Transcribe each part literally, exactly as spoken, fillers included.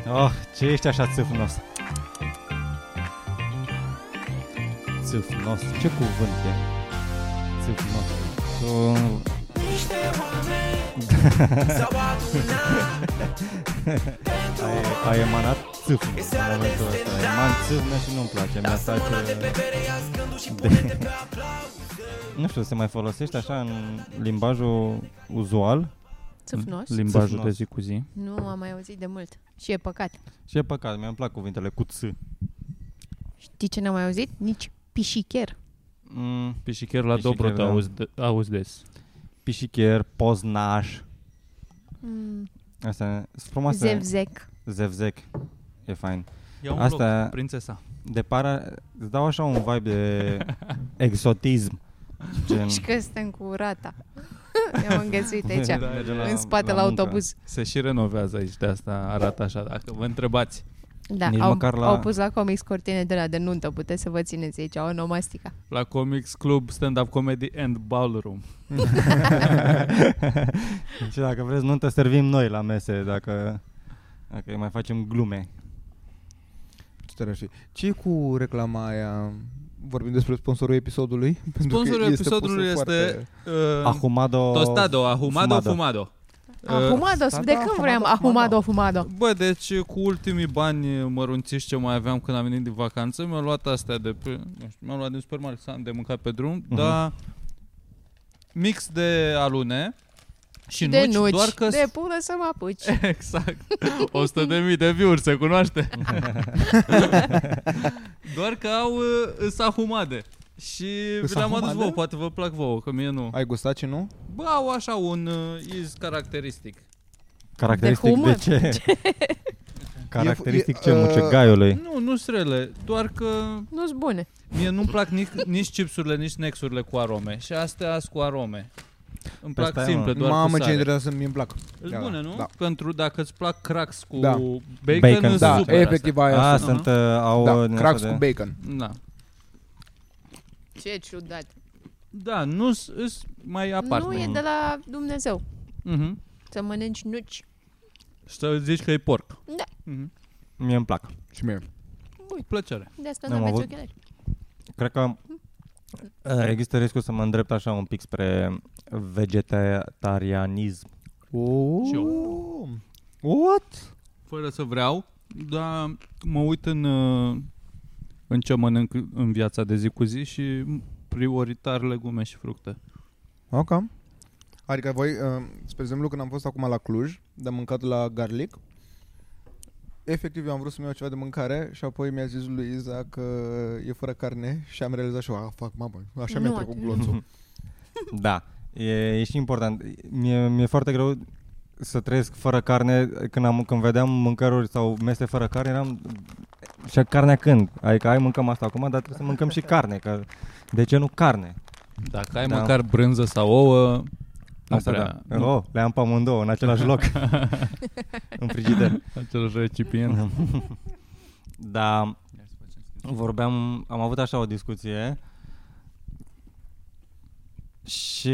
Oh, ce ești așa țâfnos? Țâfnos, ce cuvânt e? Țâfnos. Tu... ai, ai emanat țâfn în momentul ăsta. Eman țâfnă și nu-mi place. Mi-a face... De... Nu știu, se mai folosește așa în limbajul uzual? Țâfnos? Limbajul Țâfnos. de zi cu zi. Nu am mai auzit de mult. Și e păcat. Și e păcat, mi-am plac cuvintele cu ț. Știi ce n-am mai auzit? Nici pișicher. Mm, Pișicher la Pișicher, Dobrota da. auzi, de, auzi des. pișicher, poznaș. Mm. Astea sunt frumoase. Zevzec. Zevzec. E fain. Ia un Asta- loc, prințesa. De para, îți dau așa un vibe de exotism. Gen... Și că suntem cu rata. Ne-am înghețuit aici, Da, mergem la- în spate la, la muncă. autobuz. Se și renovează aici, de asta arată așa, dacă vă întrebați. Da, Nici au, măcar la- au pus la comics cortine de la de nuntă. Puteți să vă țineți aici, onomastica. La Comics Club, Stand-Up Comedy and Ballroom. Și dacă vreți nuntă, servim noi la mese, dacă, dacă mai facem glume. Ce tare știi. Ce e cu reclama aia? Vorbim despre sponsorul episodului? Pentru că Sponsorul este episodului pusă este foarte- uh, Ahumado... Tostado, Ahumado, Fumado. Fumado. Ahumado, da, de da, când vreau ahumado, ahumado, fumado? Bă, deci cu ultimii bani mărunțiși ce mai aveam când am venit din vacanță, mi-am luat astea de pe, nu știu, mi-am luat din supermarket să am de mâncat pe drum, Mhm. dar mix de alune și De nuci, nuci, doar că de pulă să mă apuci. exact. o sută de mii de view-uri, se cunoaște. Doar că au uh, ahumade. Și vi le-am adus ahumade? vouă, poate vă plac vouă, că mie nu. Ai gustat ce nu? Bă, au așa un uh, iz caracteristic. Caracteristic De de, humor? ce? Caracteristic E- ce, e, muce uh, gaiului. Nu, nu sunt rele, doar că Nu-s bune. mie nu-mi plac nici, nici chipsurile, nici snacks-urile cu arome. Și astea sunt cu arome. Îmi Păi plac stai, simple, mă. doar Mamă, cu ce sare. interesant, mie îmi plac. Sunt Ia, bune, nu? da. Pentru dacă îți plac cracks cu Da. bacon, Bacon, sunt Da, super efectiv aia A, sunt. sunt, uh, au... Da, din cracks asta cu de- bacon. astea. Da. Ce ciudat. Da, nu sunt mai aparte. Nu e de la Dumnezeu Mhm. să mănânci nuci. Și să zici că e porc. Da. Mhm. Mie îmi plac. Și mie. Cu plăcere. De asta N-am nu aveți avut. ochelari. Cred că uh, există riscul să mă îndrept așa un pic spre vegetarianism. Oh. Și What? Fără să vreau, dar mă uit în, uh, în ce mănânc în viața de zi cu zi și prioritar legume și fructe. Ok. Adică voi, uh, spre exemplu, când am fost acum la Cluj, de mâncat la Garlic, efectiv eu am vrut să-mi iau ceva de mâncare și apoi mi-a zis Luiza că e fără carne și am realizat și eu, ah, fac, mamă, așa Nu mi-a trecut atât. glonțul. Da, e, e și important. Mie, mi-e foarte greu să trăiesc fără carne. Când, am, când vedeam mâncăruri sau mese fără carne, eram... Și carnea când? Adică hai mâncăm asta acum, dar trebuie să mâncăm și carne. Că de ce nu carne? Dacă ai Da. măcar brânză sau ouă, nu Asta prea, da. nu, Oh, le am pe amândouă în același loc. În frigider. același recipient. Da, vorbeam, am avut așa o discuție și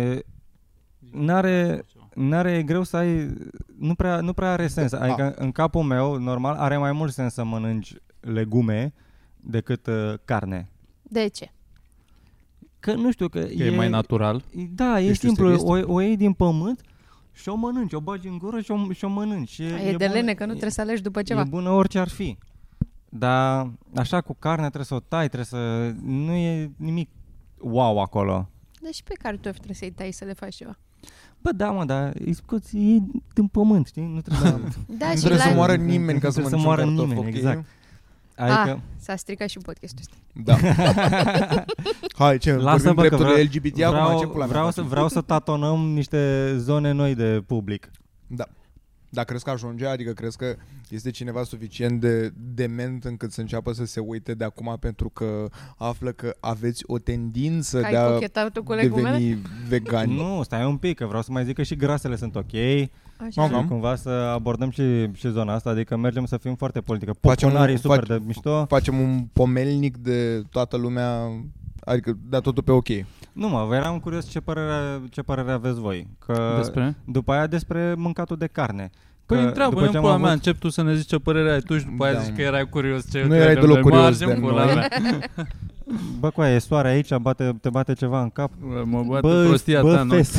n-are, n-are e greu să ai, nu prea, nu prea are sens. Adică în capul meu, normal, are mai mult sens să mănânci legume decât uh, carne. De ce? Că nu știu, că, Că e, e mai natural. Da, e Ești simplu, utilist? o, o iei din pământ și o mănânci, o bagi în gură și o, și o mănânci. E, E, e de bună- lene, că nu trebuie să alegi după ceva. E bună orice ar fi. Dar așa cu carne trebuie să o tai, trebuie să... Nu e nimic wow acolo. Deci pe cartofi trebuie să-i tai să le faci ceva. Bă, da, mă, dar îi scoți ei din pământ, știi? Nu trebuie să... Da, Nu și trebuie la... să moară nimeni ca să Trebuie să mănânci moară un cartof, nimeni, ok? exact. Ah, Adică... s-a stricat și podcastul ăsta. Da. Hai, ce, Lasă, vorbim bă, că drepturile vreau- L G B T, acum vreau, ce pula mea vreau, să, facem? vreau să tatonăm niște zone noi de public. Da. Dar crezi că ajunge? Adică crezi că este cineva suficient de dement încât să înceapă să se uite de acum pentru că află că aveți o tendință Că de ai a cochetat tu cu legumele? deveni vegani? Nu, stai un pic, că vreau să mai zic că și grasele sunt ok. Așa. Ok. Și cumva să abordăm și, și zona asta, adică mergem să fim foarte politică. Facem Popularii un- super fac- de mișto. Facem un pomelnic de toată lumea, adică da totul pe ok. Nu mă, eram curios ce părere, ce părere aveți voi. Că Despre? după aia despre mâncatul de carne. Păi Că întreabă, după în ce am pula mea, avut- încep tu să ne zici ce părere ai tu și după aia Da. zici că erai curios ce... Nu că erai de deloc noi curios margem, de pula noi. mea. Bă, cu aia, e soare aici, bate, te bate ceva în cap. Bă, mă bate Bă, prostia bă, ta, nu? fes.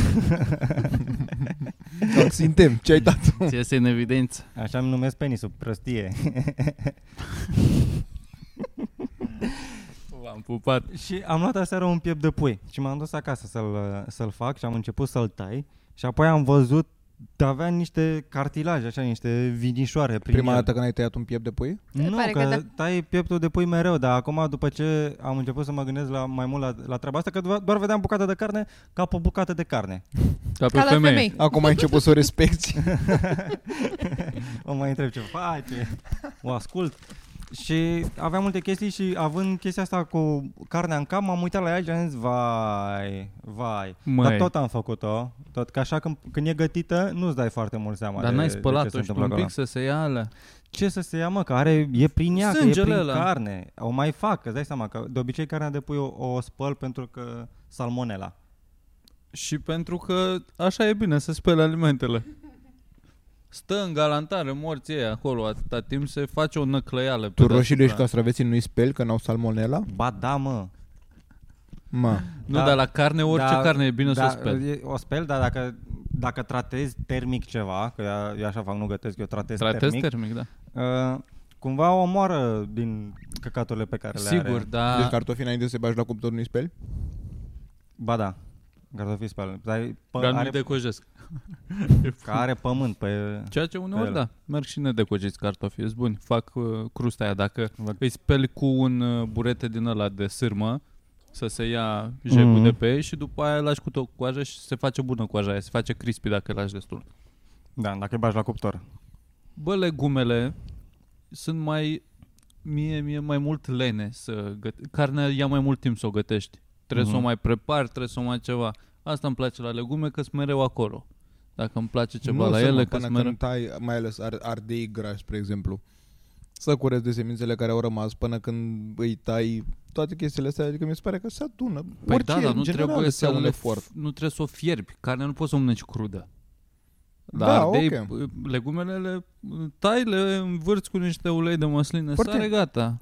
Suntem, ce ai dat? Ți iese în evidență. Așa îmi numesc penisul, prostie. V-am pupat. Și am luat aseară un piept de pui și m-am dus acasă să-l, să-l fac și am început să-l tai și apoi am văzut că avea niște cartilaje, așa, niște vinișoare prin Prima el. dată când ai tăiat un piept de pui? Nu, pare că, că da. tai pieptul de pui mereu, dar acum după ce am început să mă gândesc la, mai mult la, la treaba asta, că doar, doar vedeam bucată de carne ca pe o bucată de carne. Ca pe Ca la femeie. femei. Acum ai început să o respecti. O mai întreb ce face, o ascult. Și aveam multe chestii și având chestia asta cu carnea în cap, m-am uitat la ea și am zis, vai, vai. Măi. Dar tot am făcut-o, tot că așa când, când e gătită, nu-ți dai foarte mult seama Dar de, n-ai de ce spălat-o se și tu întâmplă un pic acolo. să se ia alea. Ce să se ia, mă, că are, e prin ea, că e Sângele prin ăla. carne. O mai fac, îți dai seama că de obicei carnea de pui o, o spăl pentru că salmonela. Și pentru că așa e bine să speli alimentele. Stă în galantare morții ei acolo atâta timp, se face o năclăială. Tu pe roșiile și deasupra. castraveții nu-i speli că n-au salmonela? Ba da, mă. Mă. Nu, Da. dar la carne, orice Da, carne e bine da, să o speli. e- O speli, dar dacă, dacă tratezi termic ceva, că eu, eu așa fac, nu gătesc, eu tratez, Tratez termic, termic, da. uh, cumva o omoară din căcaturile pe care le Sigur, are. da. Deci cartofii înainte să se bagi la cuptor nu-i speli? Ba da, cartofii speli. Dar, e- pă, Dar nu-i are, decojesc. că are pământ pe... Ceea ce uneori, ele. da, merg și nedecojiți cartofii, sunt buni. Fac uh, crusta aia, dacă Văd. îi speli cu un uh, burete din ăla de sârmă, să se ia jegul Mhm. de pe ei și după aia lași cu tot coaja și se face bună coaja aia, se face crispy dacă îi lași destul. Da, dacă îi bagi la cuptor. Bă, legumele sunt mai, mie, mie mai mult lene să găte. Carnea ia mai mult timp să o gătești. Trebuie Mhm. să o mai prepari, trebuie să o mai ceva. Asta îmi place la legume, că sunt mereu acolo. Dacă îmi place ceva nu la să ele, mă, că până sunt mereu... când tai, mai ales ar, ardei grași, spre exemplu. Să curezi de semințele care au rămas până când îi tai toate chestiile astea, adică mi se pare că se adună. Păi Orice, da, dar în nu general, trebuie, îți ia să un le, efort. nu trebuie să o fierbi. Carnea nu poți să o mănânci crudă. Dar Da, ardei, ok. legumele le tai, le învârți cu niște ulei de măsline, Foarte- sare, gata.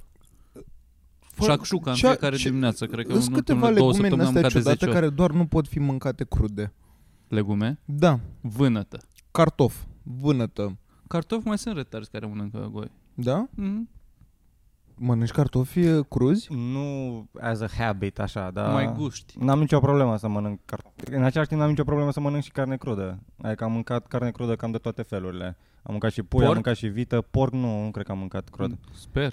Fă- Șacșuca în ce- fiecare ce- dimineață. Cred că Sunt în câteva ultimele două legume din săptămâni am astea mâncat de ciudate zece ori. care doar nu pot fi mâncate crude. Legume? Da, Vânătă. cartof, vânătă. Cartofi mai sunt retarzi care mănâncă goi. Da? Mm-hmm. Mănânci cartofi uh, cruzi? Nu as a habit, așa, dar... Mai guști. N-am nicio problemă să mănânc cartofi. În același timp n-am nicio problemă să mănânc și carne crudă. Adică am mâncat carne crudă cam de toate felurile. Am mâncat și pui, Porc? am mâncat și vită. Porc nu, nu cred că am mâncat crud. Sper.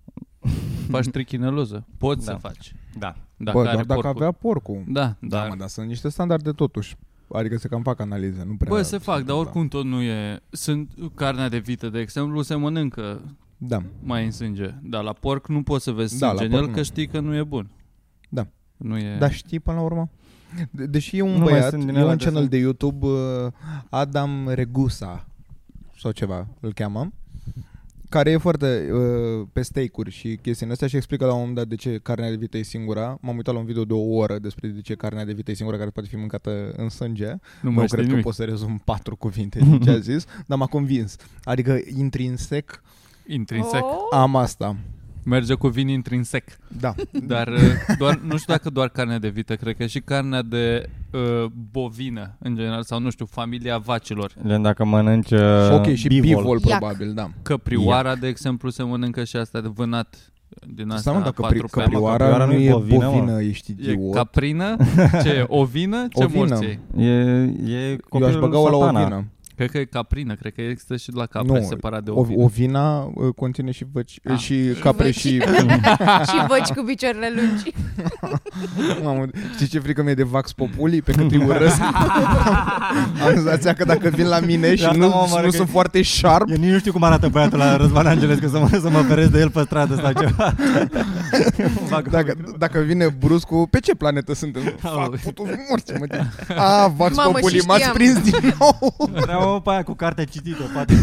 Faci trichineloză. Poți Da. să faci. Da. Dacă Bă, are doar dacă porcul. avea porcul. Da, Da, dar... mă, dar sunt niște standarde totuși. Adică se cam fac analize, nu prea... Bă, se fac, dar întâmplă. oricum tot nu e... Sunt carnea de vită, de exemplu, se mănâncă Da. mai în sânge. Dar la porc nu poți să vezi Da, sânge la în porc el, nu. că știi că nu e bun. Da. Nu e... Dar știi până la urmă? De- deși e un Nu mai băiat, sunt din e alea un de channel sunt- de YouTube, uh, Adam Regusa, sau ceva îl cheamă, care e foarte uh, pe steak-uri și chestiile astea și explică la un moment dat de ce carnea de vită e singura. M-am uitat la un video de o oră despre de ce carnea de vită e singura care poate fi mâncată în sânge. nu Nu mai cred știi că nimic. pot să rezum patru cuvinte din ce a zis, dar m-a convins. Adică intrinsec Intrinsec. Oh, am asta. Merge cu vin intrinsec. Da. Dar uh, doar, nu știu dacă doar carnea de vită, cred că și carnea de uh, bovină, în general, sau nu știu, familia vacilor. Gen dacă mănânci uh, Ok, și bivol. bivol Iac. probabil, da. Căprioara, de exemplu, se mănâncă și asta de vânat din asta Seama dacă patru pri- feme. căprioara Căprioara nu nu e e bovină, bovină, mă. ești E idiot. caprină? Ce e? Ovină? Ce Ovină. morți e? E, e Eu aș copilul băga-o la satana. ovină. Cred că e caprină, cred că există și la capre Nu, separat de O, ovină. ovina uh, conține și văci, Ah. și capre văci. și... și văci cu picioarele lungi. Mamă, știi ce frică mi-e de Vax Populi? Pe cât îi urăsc. Am senzația că dacă vin la mine și Asta nu, mă omoară nu că- sunt foarte sharp, Eu nici nu știu cum arată băiatul la Răzvan Angelescu să mă, să mă feresc de el pe stradă sau ceva. Fac- dacă, dacă vine bruscu, pe ce planetă suntem? Fac putu morți, mă. A, Vax Mamă, Populi, și m-ați știam. prins din nou. Vreau pe aia cu cartea citită, poate.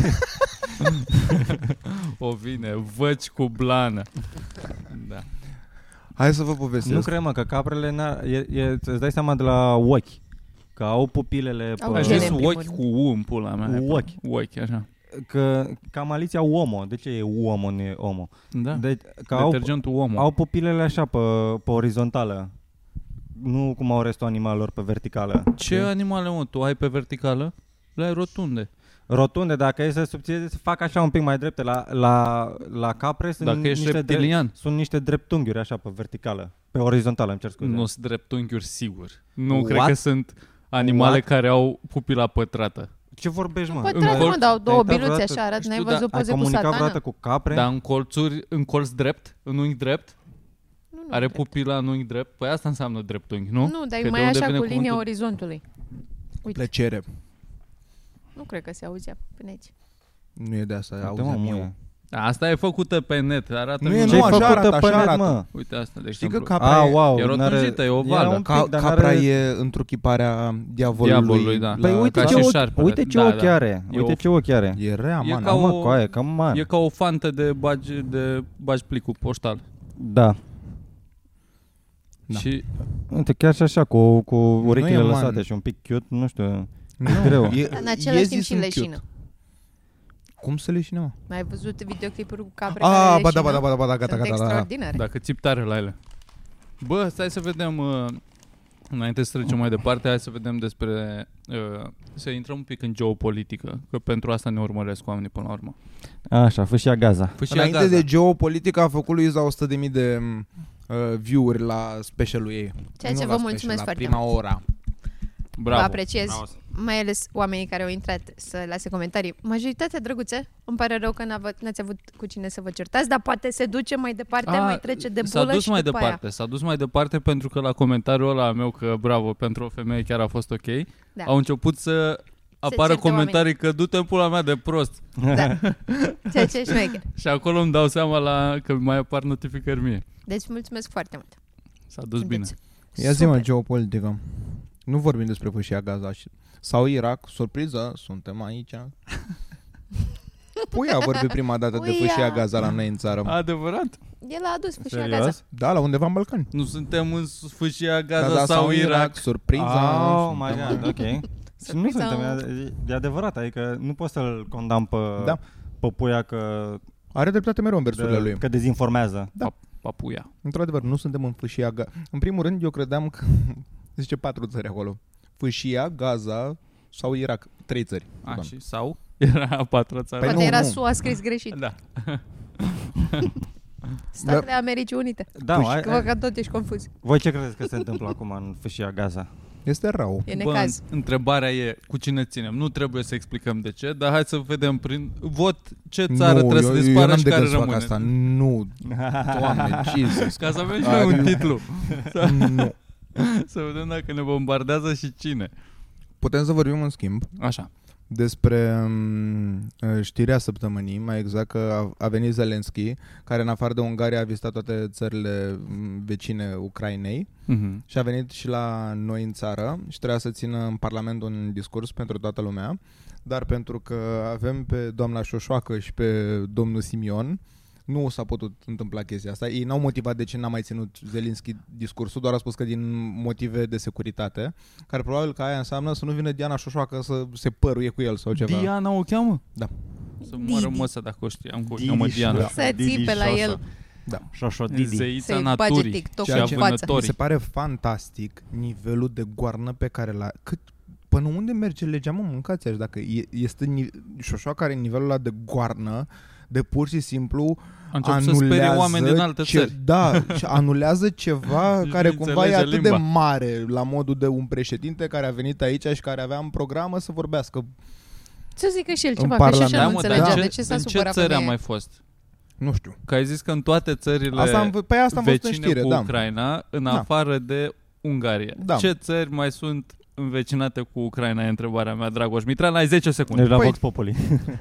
Ovine, văci cu blană. Da. Hai să vă Nu povestesc. cred, mă, că caprele n-ar, e, e, îți dai seama de la ochi. Că au pupilele pe... Au Ai gene, zis în primul ochi rând. cu U în pula mea. Cu ochi. Ochi, așa. că ca maliția Uomo. De ce e Uomo, nu e Omo? Da. Deci, că au, Detergentul Uomo. au pupilele așa pe, pe orizontală. Nu cum au restul animalelor pe verticală. Ce Știi? animale, mă, tu ai pe verticală? Le ai rotunde. Rotunde, dacă e să subțire, se fac așa un pic mai drepte. La, la, la capre sunt Dacă ești niște, reptilian. drept, sunt niște dreptunghiuri așa pe verticală. Pe orizontală, îmi cer scuze. Nu sunt dreptunghiuri, sigur. Nu What? cred că sunt animale What? care au pupila pătrată. Ce vorbești, mă? Pătrat, colț- mă, dau două ai dat biluțe vreodată- așa, arăt, n-ai știu, da, văzut Ai poze cu comunicat satana? vreodată cu capre? Dar în colțuri, în colț drept, în unghi drept, Nu, nu, are drept. pupila în unghi drept. Păi asta înseamnă dreptunghi, nu? Nu, dar Că e de mai unde așa vine cu linia cuvântul? orizontului. Uite, Plăcere. nu cred că se auzea până aici. Nu e de asta, Uite, auzeam mă, eu. muie. Asta e făcută pe net, arată Nu e, minunat. nu, Ce-ai așa făcută arată, pe așa net, arată. mă? Uite asta, de Știi că exemplu. capra Ah, e, wow. E rotunjită, e ovală. Era un ca, pic, dar capra n-are- e întruchiparea diavolului. Diavolului, da. Păi la- uite ca ce, și ochi, șarpele. uite ce Da, ochi da. are. E Uite o- ce ochi are. E rea, E man. ca Da, mă, o- coaie, cam mare. E ca o fantă de bagi, de bagi plicul poștal. Da. Da. Și Uite, chiar și așa, cu, cu urechile man. lăsate și un pic cute, nu știu. Nu, greu. E, Dar în același iezii timp și sunt cute. leșină. Cum să leșine, mă? Mai ai văzut videoclipuri cu capre Ah, care ba da, leșină? ba da, ba da, ba da, gata, Sunt gata, da. extraordinare. dacă țip tare la ele. Bă, stai să vedem, uh, înainte să trecem mai departe, hai să vedem despre, uh, să intrăm un pic în geopolitică, că pentru asta ne urmăresc oamenii până la urmă. Așa, fâșia Gaza. Fâșia Înainte Gaza. de geopolitică a făcut Luiza o sută de mii de uh, view-uri la specialul ei. Ceea ce Nu vă la mulțumesc special, foarte la prima mult. ora. Bravo. Vă apreciez, mai ales oamenii care au intrat să lase comentarii. Majoritatea drăguțe, îmi pare rău că n-av- n-ați avut cu cine să vă certați, dar poate se duce mai departe, A, mai trece de S-a bulă dus și mai după departe, s-a dus mai departe pentru că la comentariul ăla meu că bravo, pentru o femeie chiar a fost ok, Da. au început să apară certe comentarii că du-te în pula mea de prost. aia. Da. Ceea ce e șmecher. Și acolo îmi dau seama la că mai apar notificări mie. Deci mulțumesc foarte mult. S-a dus bine. Sunteți Ia zi, mă, super. geopolitică. Nu vorbim despre fâșia Gaza și- sau Irak, surpriză, suntem aici. Puia a vorbit prima dată de Puia. fâșia Gaza la noi în țară. mă. Adevărat? El a adus fâșia Serios? Gaza. Da, la undeva în Balcani. Nu suntem în fâșia Gaza, sau Irak. surpriză. Oh my suntem- god, ok. Și nu Surpriză. suntem, e, e adevărat, adică nu poți să-l condamn pe, Da. pe puia că, Are dreptate mereu în versurile lui. că dezinformează. Da. Papuia. Într-adevăr, nu suntem în fâșia Gaza. În primul rând, eu credeam că zice patru țări acolo. Fâșia, Gaza sau Irak. Trei țări. A, Da. și sau? Era a patra țară. Păi Poate nu, era nu. S U A scris greșit. Da. Statele Americii Unite. Da, Păi ai, Că vă că tot ești confuz. voi ce credeți că se întâmplă acum în fâșia Gaza? Este rău. E Bă, necaz. întrebarea e cu cine ținem. Nu trebuie să explicăm de ce, dar hai să vedem prin vot ce țară nu, trebuie eu, să eu dispară n-am și de care gând să fac rămâne. asta. Nu. Doamne, Jesus. Ca să avem și Adică- noi un titlu. Nu. Să vedem dacă ne bombardează și cine. Putem să vorbim în schimb Așa. despre um, știrea săptămânii, mai exact că a, a venit Zelensky, care în afară de Ungaria a vizitat toate țările m, vecine Ucrainei Mhm. și a venit și la noi în țară și trebuia să țină în Parlament un discurs pentru toată lumea, dar pentru că avem pe doamna Șoșoacă și pe domnul Simion, nu s-a putut întâmpla chestia asta. Ei n-au motivat de ce n-a mai ținut Zelensky discursul, doar a spus că din motive de securitate, care probabil că aia înseamnă să nu vină Diana Șoșoacă să se păruie cu el sau ceva. Diana o cheamă? Da. Să moară Didi. măsă dacă o știam că o Didi cheamă și- Diana. Da. Să țipe la Șoșo. el. Da. Șoșo Didi. Zeița Să-i bage naturii TikTok și în a față. Mi Mi vânătorii. se pare fantastic nivelul de goarnă pe care l-a... Cât, până unde merge legea, mă, mâncați așa. Dacă e, este ni, Șoșoacă are nivelul ăla de goarnă, de pur și simplu A început să sperie anulează oameni din alte ce, țări. Da, și anulează ceva Și care nu cumva e înțelege atât limba. de mare, la modul de un președinte care a venit aici și care avea în programă să vorbească. Să zică și el În ceva, că și Parlament. așa Da, nu mă, dar înțelegea da. de ce s-a în ce supărat țări a femeia. mai fost? Nu știu. Că ai zis că în toate țările Asta am, v- păi asta am văzut în vecine știre, cu da. Ucraina, în Da. afară de Ungaria. Da. Ce țări mai sunt învecinate cu Ucraina, e întrebarea mea, Dragoș Mitran, ai zece secunde. Deci la Păi- Vox Populi.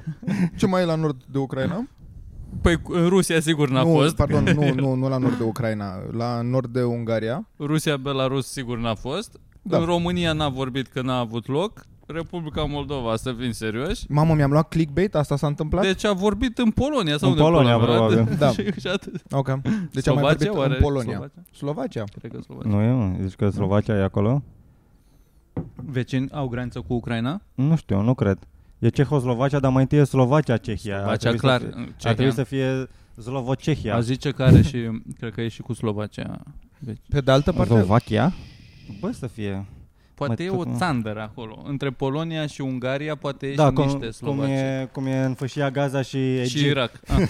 Ce mai e la nord de Ucraina? Păi în Rusia sigur n-a nu, fost. pardon, nu, nu, nu la nord de Ucraina, la nord de Ungaria. Rusia, Belarus sigur n-a fost. Da. În România n-a vorbit că n-a avut loc. Republica Moldova, să fim serioși. Mamă, mi-am luat clickbait, asta s-a întâmplat? Deci a vorbit în Polonia sau În unde Polonia, pula mea? probabil. Da. și, și atât. Ok. Deci am mai vorbit Slovacia, oare? în Polonia. Slovacia? Slovacia? Cred că Slovacia. Nu e, mă? Zici că Slovacia e acolo? Vecini au graniță cu Ucraina? Nu știu, nu cred. E Cehoslovacia, dar mai întâi e Slovacia, Cehia. Slovacia, clar. Să fie, ar trebui să fie Slovocehia. A zice că are și, cred că e și cu Slovacia. Deci, Pe de altă parte... Slovacia? Bă, să fie... Poate e tot, o nu. țandără acolo. Între Polonia și Ungaria poate e da, și cum, niște Slovaci. Cum e, cum e în Fâșia Gaza și Egipt. Și Irak. Ah.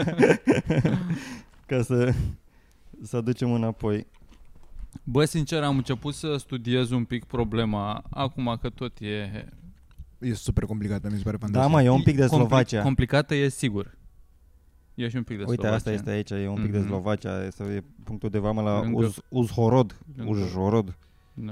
Ca să, să ducem înapoi. Bă, sincer, am început să studiez un pic problema. Acum că tot e... E super complicată, mi se pare Da, fantastic. mă, e un pic de Compli- Slovacia. Complicată e sigur. E și un pic de Uite, Slovacia. asta este aici, e un pic Mhm. de Slovacia. Este e punctul de vamă la Lângă- Uz, Uzhorod. Lângă- Uzhorod. Da.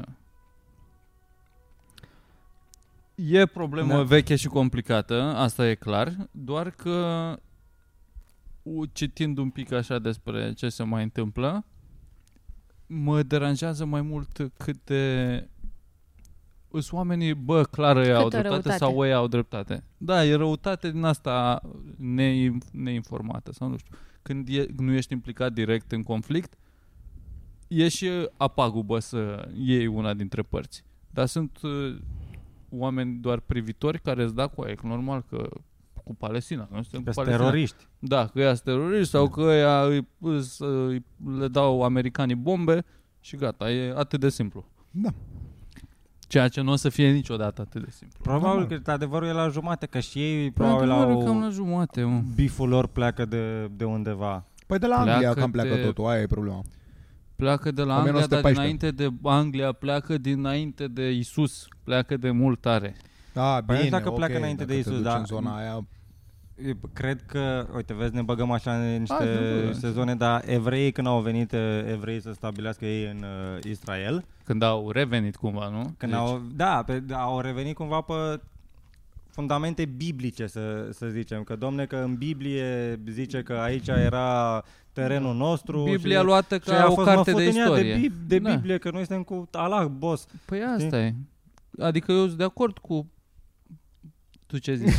E problemă Da. veche și complicată, asta e clar, doar că u- citind un pic așa despre ce se mai întâmplă, mă deranjează mai mult cât de... Îs oamenii, bă, clar ei au Câtă dreptate răutate. sau ei au dreptate. Da, e răutate din asta ne, neinformată sau nu știu. Când e, nu ești implicat direct în conflict, e și apagubă să iei una dintre părți. Dar sunt uh, oameni doar privitori care îți da cu aia, că normal că cu Palestina, că nu suntem cu Că sunt Palestina. teroriști. Da, că ea sunt teroriști sau că ea îi, îs, îi, le dau americanii bombe și gata, e atât de simplu. Da. Ceea ce nu o să fie niciodată atât de simplu. Probabil că adevărul e la jumate, că și ei probabil Adevărul cam la au... jumate, mă. Biful lor pleacă de, de undeva. Păi de la Anglia Pleacă cam pleacă de- totul, aia e problema. Pleacă de la Anglia, dar 1914. dinainte de Anglia pleacă dinainte de Isus. Pleacă de mult tare. Da, Păi nu bine, știu dacă ok, pleacă înainte dacă de te Isus, duci da. în zona aia... Eu Cred că, uite, vezi, ne băgăm așa în niște Hai, nu, sezone, dar evreii când au venit uh, evreii să stabilească ei în uh, Israel, Când au revenit cumva, nu? când Deci, au, da, pe, au revenit cumva pe fundamente biblice, să, să zicem, că domne, că în Biblie zice că aici era terenul nostru. Biblia și, luată și aia ca a o fost, carte mă, de fut în ea istorie. De, Bib- de Da. Biblie, că noi suntem cu Allah, boss. Păi asta e. Adică eu sunt de acord cu... Tu ce zici?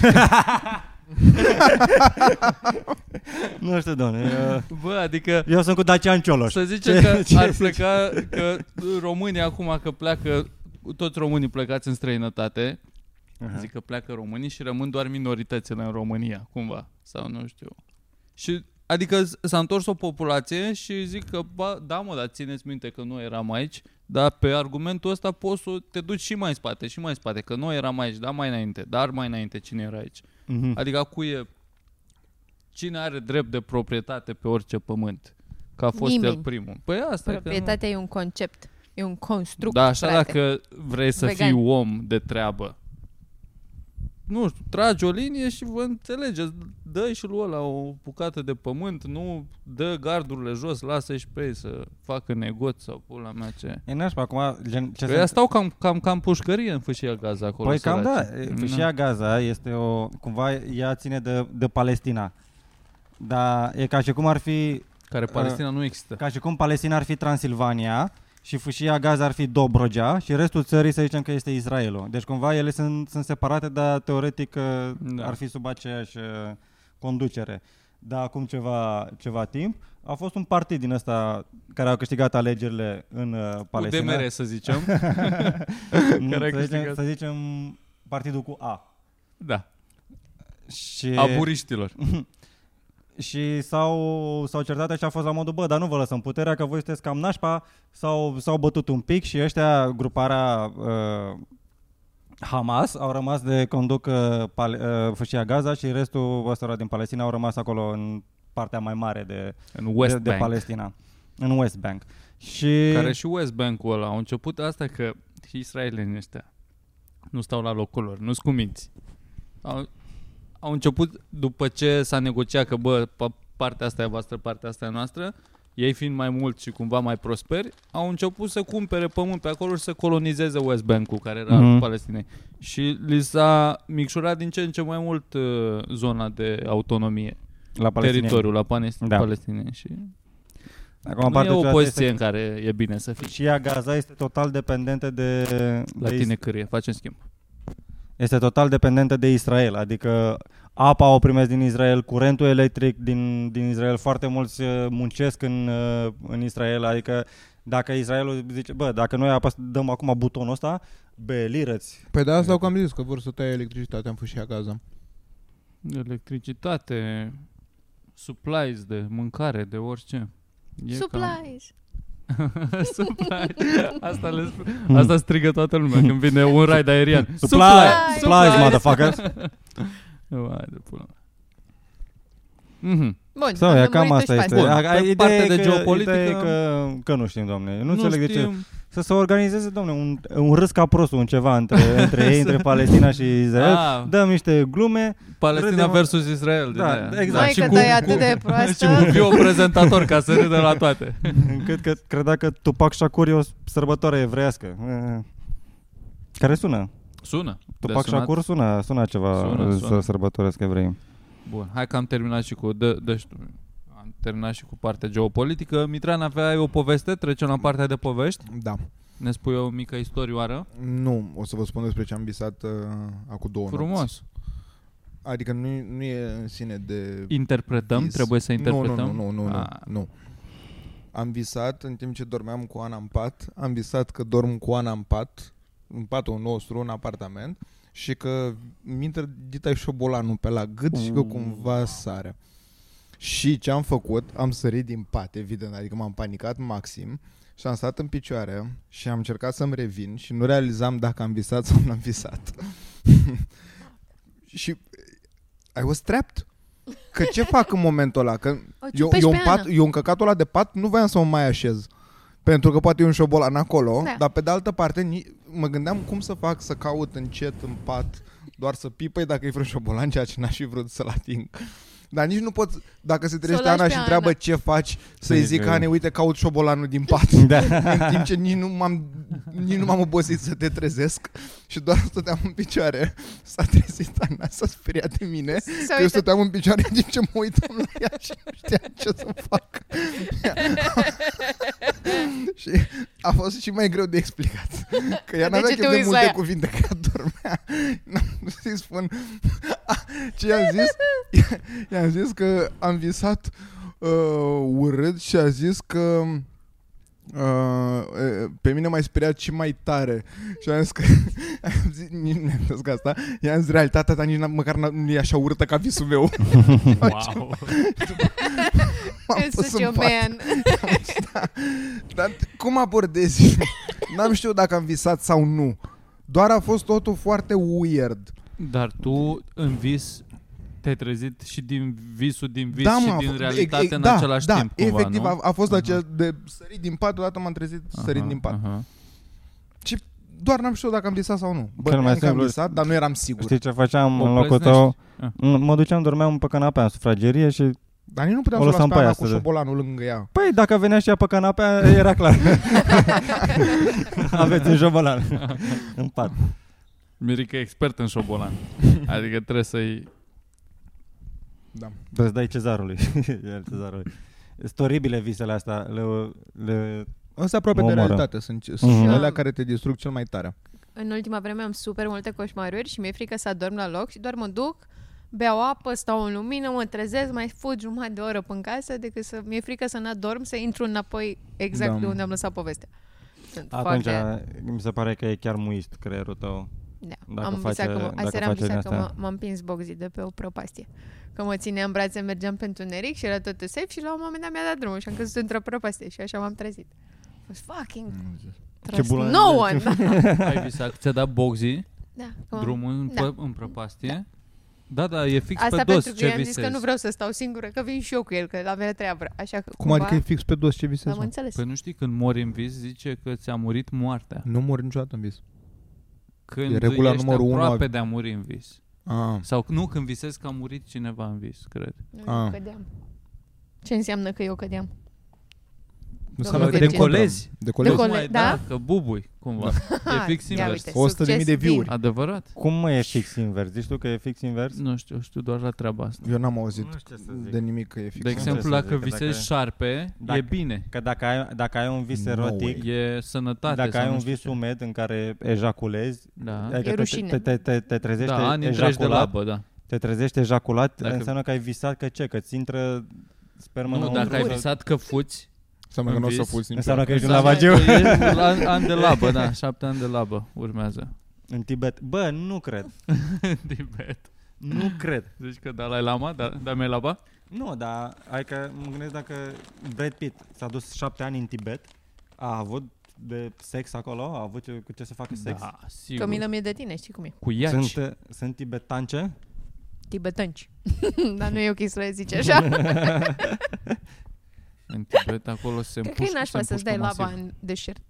Nu știu, domne. Eu, Bă, adică... eu sunt cu Dacian Cioloș. Să zice Ce- că ce ar zici? pleca, că România acum că pleacă, toți românii plecați în străinătate, Aha. zic că pleacă românii și rămân doar minoritățile în România, cumva, sau nu știu. Și adică s- s-a întors o populație și zic că, ba, da mă, dar țineți minte că noi eram aici, dar pe argumentul ăsta poți să te duci și mai în spate, și mai în spate, că noi eram aici, dar mai înainte, dar mai înainte cine era aici. Mhm. Adică cui e, cine are drept de proprietate pe orice pământ? Că a fost Nimeni. el primul. Păi asta e că nu. Proprietatea e un concept, e un construct. Da, așa frate. dacă vrei să Vegan. fii om de treabă, nu știu, tragi o linie și vă înțelegeți, dă-i și lui ăla o bucată de pământ, nu dă gardurile jos, lasă-i și pe ei să facă negoți sau pula mea ce. E nașpa, acum, gen, ce Păi se- ea stau cam, cam, cam pușcărie în Fâșia Gaza acolo. Păi cam da, săraci. Fâșia Gaza este o, cumva ea ține de, de Palestina. Dar e ca și cum ar fi, Care Palestina nu există. ca și cum Palestina ar fi Transilvania și Fâșia Gaza ar fi Dobrogea și restul țării să zicem că este Israelul. Deci cumva ele sunt, sunt separate, dar teoretic Da. da. ar fi sub aceeași uh, conducere. Dar acum ceva, ceva timp a fost un partid din ăsta care a câștigat alegerile în uh, Cu Palestina. D M R, să zicem. Nu, Care a să, zicem, câștigat. să zicem partidul cu A. Da. Și, A buriștilor. și s-au, s-au certat și a fost la modul, bă, dar nu vă lăsăm puterea, că voi sunteți cam nașpa, s-au, s-au bătut un pic și ăștia, gruparea uh, Hamas, au rămas de conduc uh, Pal- uh, Fâșia Gaza și restul ăstora din Palestina au rămas acolo în partea mai mare de, În West de, de Bank. Palestina, în West Bank. Și Care și West Bank-ul ăla au început asta că și israelienii ăștia nu stau la locul lor, nu-s cu minți. Au, au început după ce s-a negociat că bă, pa- partea asta e voastră, partea asta e noastră, ei fiind mai mulți și cumva mai prosperi, au început să cumpere pământ pe acolo și să colonizeze West Bank-ul, care era Mhm. al Palestinei. Și li s-a micșurat din ce în ce mai mult uh, zona de autonomie, la Palestina. teritoriul la Palestina. Da. Palestinei. Și Acum, nu e partea o cealaltă poziție este în care e bine să fii. că Fâșia Gaza este total dependentă de, La de tine cârie, facem schimb. este total dependentă de Israel, adică apa o primesc din Israel, curentul electric din, din Israel, foarte mulți uh, muncesc în, uh, în Israel, adică Dacă Israelul zice, bă, dacă noi apăs, dăm acum butonul ăsta, bă, lirăți. Păi de asta că am zis că vor să taie electricitatea în Fâșia Gaza. Electricitate, supplies de mâncare, de orice. E Supplies. Cam... supplies. Asta, le sp- Asta strigă toată lumea când vine un raid aerian. Supplies, supplies, motherfuckers. Vai de pula. Mhm. Bun, So, am cam asta este. Bun, A- pe ideea partea e de că, geopolitică- ideea e că, că nu știm, doamne. Nu, Nu înțeleg de ce. știm. Să se organizeze, domne, un, un râs ca prostul, un ceva între, între ei, între Palestina și Israel. Ah. Dăm niște glume. Palestina Râdem- versus Israel. Da, din aia. exact. Mai Și că cu- dai cu- atât de Și proastă. cu bio prezentator ca să râdă la toate. Încât că credea că Tupac Shakur e o sărbătoare evreiască. Eh, Care sună. Sună. Tupac De sunat. Shakur sună, sună ceva Sună, să sună. sărbătoresc evrei. Bun, hai că am terminat și cu dă, dă, știu, am terminat și cu partea geopolitică. Mitran, aveai o poveste? Trecem la partea de povești. Da. Ne spui o mică istorioară. Nu, o să vă spun despre ce am visat uh, acum două nopți. Frumos. Adică nu, nu e în sine de Interpretăm, vis. trebuie să interpretăm. Nu, nu, nu, nu, nu, Ah. nu. Am visat în timp ce dormeam cu Ana în pat, am visat că dorm cu Ana în pat, în patul nostru, în apartament, și că mi intră dita șobolanul pe la gât și că cumva sare. Și ce am făcut? Am sărit din pat, evident, adică m-am panicat maxim și am stat în picioare și am încercat să-mi revin și nu realizam dacă am visat sau nu am visat. Și I was trapped. Că ce fac în momentul ăla? Că O eu, ciupești eu, pe în pat, Ana. eu în căcatul ăla de pat nu voiam să mă mai așez. Pentru că poate e un șobolan acolo, Da. dar pe de altă parte ni- mă gândeam cum să fac să caut încet în pat, doar să pipăi dacă e vreun șobolan, ceea ce n-aș fi vrut să-l ating. Dar nici nu pot, dacă se trezește Să o lași Ana pe și întreabă Ana. ce faci, să-i Păi, zic, că- Ane, uite, caut șobolanul din pat. Da. În timp ce nici nu m-am, nici nu m-am obosit să te trezesc și doar stăteam în picioare. S-a trezit Ana, s-a speriat de mine. Să Că eu uite- stăteam în picioare în timp ce mă uitam la ea și nu știam ce să fac. Și a fost și mai greu de explicat. Că ea De n-avea ce chef te de uiți la multe ea? cuvinte, că ea dormea. N-am vrut să-i spun. Ce i-am zis? I-am zis că am visat uh, urât și a zis că Uh, pe mine m-a speriat și mai tare. Și am zis că am zis, nici nu am zis că asta. I-am zis, realitatea ta nici n- măcar n- nu e așa urâtă ca visul meu. Wow. M-am It's pus such în a pat. man. Da. Dar cum abordezi? N-am știut dacă am visat sau nu. Doar a fost totul foarte weird. Dar tu în vis te-ai trezit și din visul din vis Da, și mă, a din fost- realitate e- e- în da, același da, timp cumva, efectiv nu? a, a fost Aha. acel de sărit din pat, deodată m-am trezit sărit Aha, din pat. aha. Și doar n-am știut dacă am visat sau nu. Bă, Cel mai că am simplu- visat, dar nu eram sigur. Știi ce făceam O în locul tău? pleznești. M- Mă duceam, dormeam pe canapea în sufragerie și... Dar nici nu puteam O să o las lăsam pe pe Ana aia cu să- șobolanul lângă ea. Păi, dacă venea și ea pe canapea, era clar. Aveți un șobolan în pat. Mirica e expert în șobolan. Adică trebuie să-i... Da. Trebuie să dai cezarului. El cezarului. Sunt oribile visele astea. Le, le... Ăsta aproape Mă de omoară. realitate. Sunt, sunt Mhm. alea care te distrug cel mai tare. În ultima vreme am super multe coșmaruri și mi-e frică să adorm la loc și doar mă duc, beau apă, stau în lumină, mă trezesc, mai fut jumătate de oră până casă decât să mi-e frică să n-adorm, să intru înapoi exact Da. de unde am lăsat povestea. Sunt Atunci foarte... mi se pare că e chiar muist creierul tău. Da. Dacă am face- visat că mă, dacă aseară am face visat din că astea. mă, m-am împins boxii de pe o prăpastie. Că mă ținea în brațe, mergeam pe întuneric și era totul safe și la un moment dat mi-a dat drumul și am căzut într-o prăpastie și așa m-am trezit. A fost fucking trust bula- no one! Ai visat că ți-a dat boxii, Da, că m-am- drumul în, Da. pră- în prăpastie? Da, da, e fix Asta pe dos pentru că ce i-am zis visezi. că nu vreau să stau singură, că vin și eu cu el, că avea treabă. Așa că Cum cumva, adică e fix pe dos ce visezi? am mă? înțeles. Păi nu știi, când mori în vis, zice că ți-a murit moartea. Nu mor niciodată în vis. Când E regula ești numărul unu a- aproape de a muri în vis. Ah. Sau nu, când visezi că a murit cineva în vis, cred. Nu, Ah. eu cădeam. Ce înseamnă că eu cădeam? Nu Că înseamnă mă că te decolezi. colezi. De Decolezi. cole- Mai, da? Că bubui, cumva. E fix Ia invers. uite, o sută de mii de succes view-uri. vin. Adevărat? Cum mă e fix invers? Zici tu că e fix invers? Nu știu, știu doar la treaba asta. Eu n-am auzit Nu știu ce să zic. de nimic că e fix. De ce exemplu, să dacă zic, că visezi dacă- șarpe, Dacă- e bine. Că dacă ai, dacă ai un vis No erotic, E sănătate. dacă sau ai nu un știu vis ce. umed în care ejaculezi, Da. adică E te, rușine. te, te, te, te trezește Da, ani întregi de ejaculat, labă, da. te trezești ejaculat, Dacă- înseamnă că ai visat că ce? Că ți intră spermă Nu, înăuntru? dacă ai Sau- visat că fuți, Înseamnă că În nu o să vis. fuzi niciodată. Înseamnă că ești un Înseamnă lavagiu. că e la- An de labă, da. Șapte ani de labă urmează. În Tibet. Bă, nu cred. Tibet. Nu cred. Zici că Dalai Lama, da, Dalai Lama? Nu, dar hai că mă gândesc dacă Brad Pitt s-a dus șapte ani în Tibet, a avut de sex acolo, a avut ce, cu ce să facă sex. Da, sigur. Că milă mie de tine, știi cum e? Cu iaci. Sunt, sunt tibetance? Tibetanci. Dar nu e ok să le zici așa. În Tibet acolo se Cred că e împușcă, nașpa se să-ți dai împușcă laba masiv. în deșert.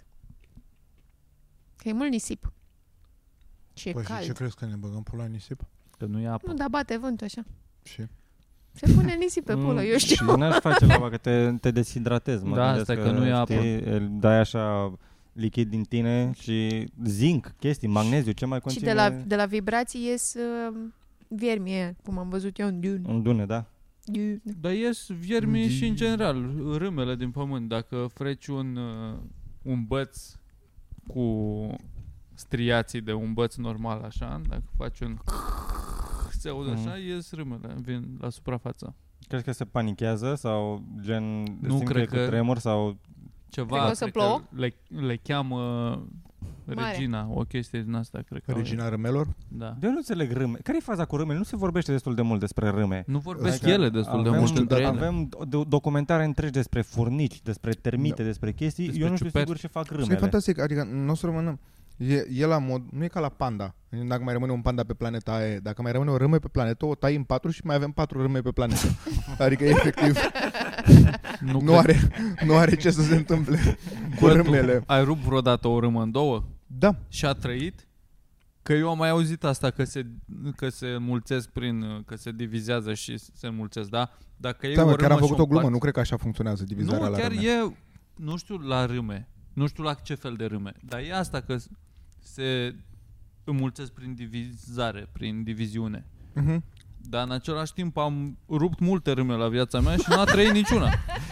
Că e mult nisip. Și e Păi și cald. ce crezi că ne băgăm pula în nisip? Că nu e apă. Nu, dar bate vântul așa. Și? Se pune nisip pe pulă, eu știu. Și n-aș face laba, că te, te deshidratezi. Mă Da, gândesc asta e că nu e apă. știi, îl dai așa lichid din tine și zinc, chestii, magneziu, ce mai Și conține de la, de la vibrații ies uh, viermi aia, cum am văzut eu în Dune. în dune, da? Dune. Dar ies viermii și în general, râmele din pământ. Dacă freci un, uh, un băț cu striații de un băț normal așa, dacă faci un se aude așa, Mhm. ies râmele, vin la suprafață. Crezi că se panichează sau gen Nu, simt cred că e că- cu tremur sau Ceva, Cred că o să cred plouă? că le, le cheamă Mare. Regina, o chestie din asta, cred că. Regina râmelor? Da. de eu nu înțeleg râme. Care e faza cu râmele? Nu se vorbește destul de mult despre râme. Nu vorbesc Adică ele destul de avem, mult între ele. Avem do- documentare întregi despre furnici, despre termite, Da. despre chestii. Despre eu nu știu ciuperci. sigur ce fac Și e râmele. fantastic, adică nu o să rămână. E, e la mod, nu e ca la panda. Dacă mai rămâne un panda pe planeta aia, dacă mai rămâne o râme pe planetă, o tai în patru și mai avem patru râme pe planetă. Adică efectiv Nu, nu are, nu are ce să se întâmple cu Bă, tu râmele. ai rupt vreodată o râmă în două? Da. Și a trăit? Că eu am mai auzit asta, că se, că se înmulțesc prin, că se divizează și se înmulțesc, da? Dacă e Da, o mă, râmă chiar am și făcut o o glumă, împart- nu cred că așa funcționează divizarea Nu, la chiar râme. e, nu știu la râme, nu știu la ce fel de râme, dar e asta că se înmulțesc prin divizare, prin diviziune. Mhm. Dar în același timp am rupt multe râme la viața mea și n-a trăit niciuna.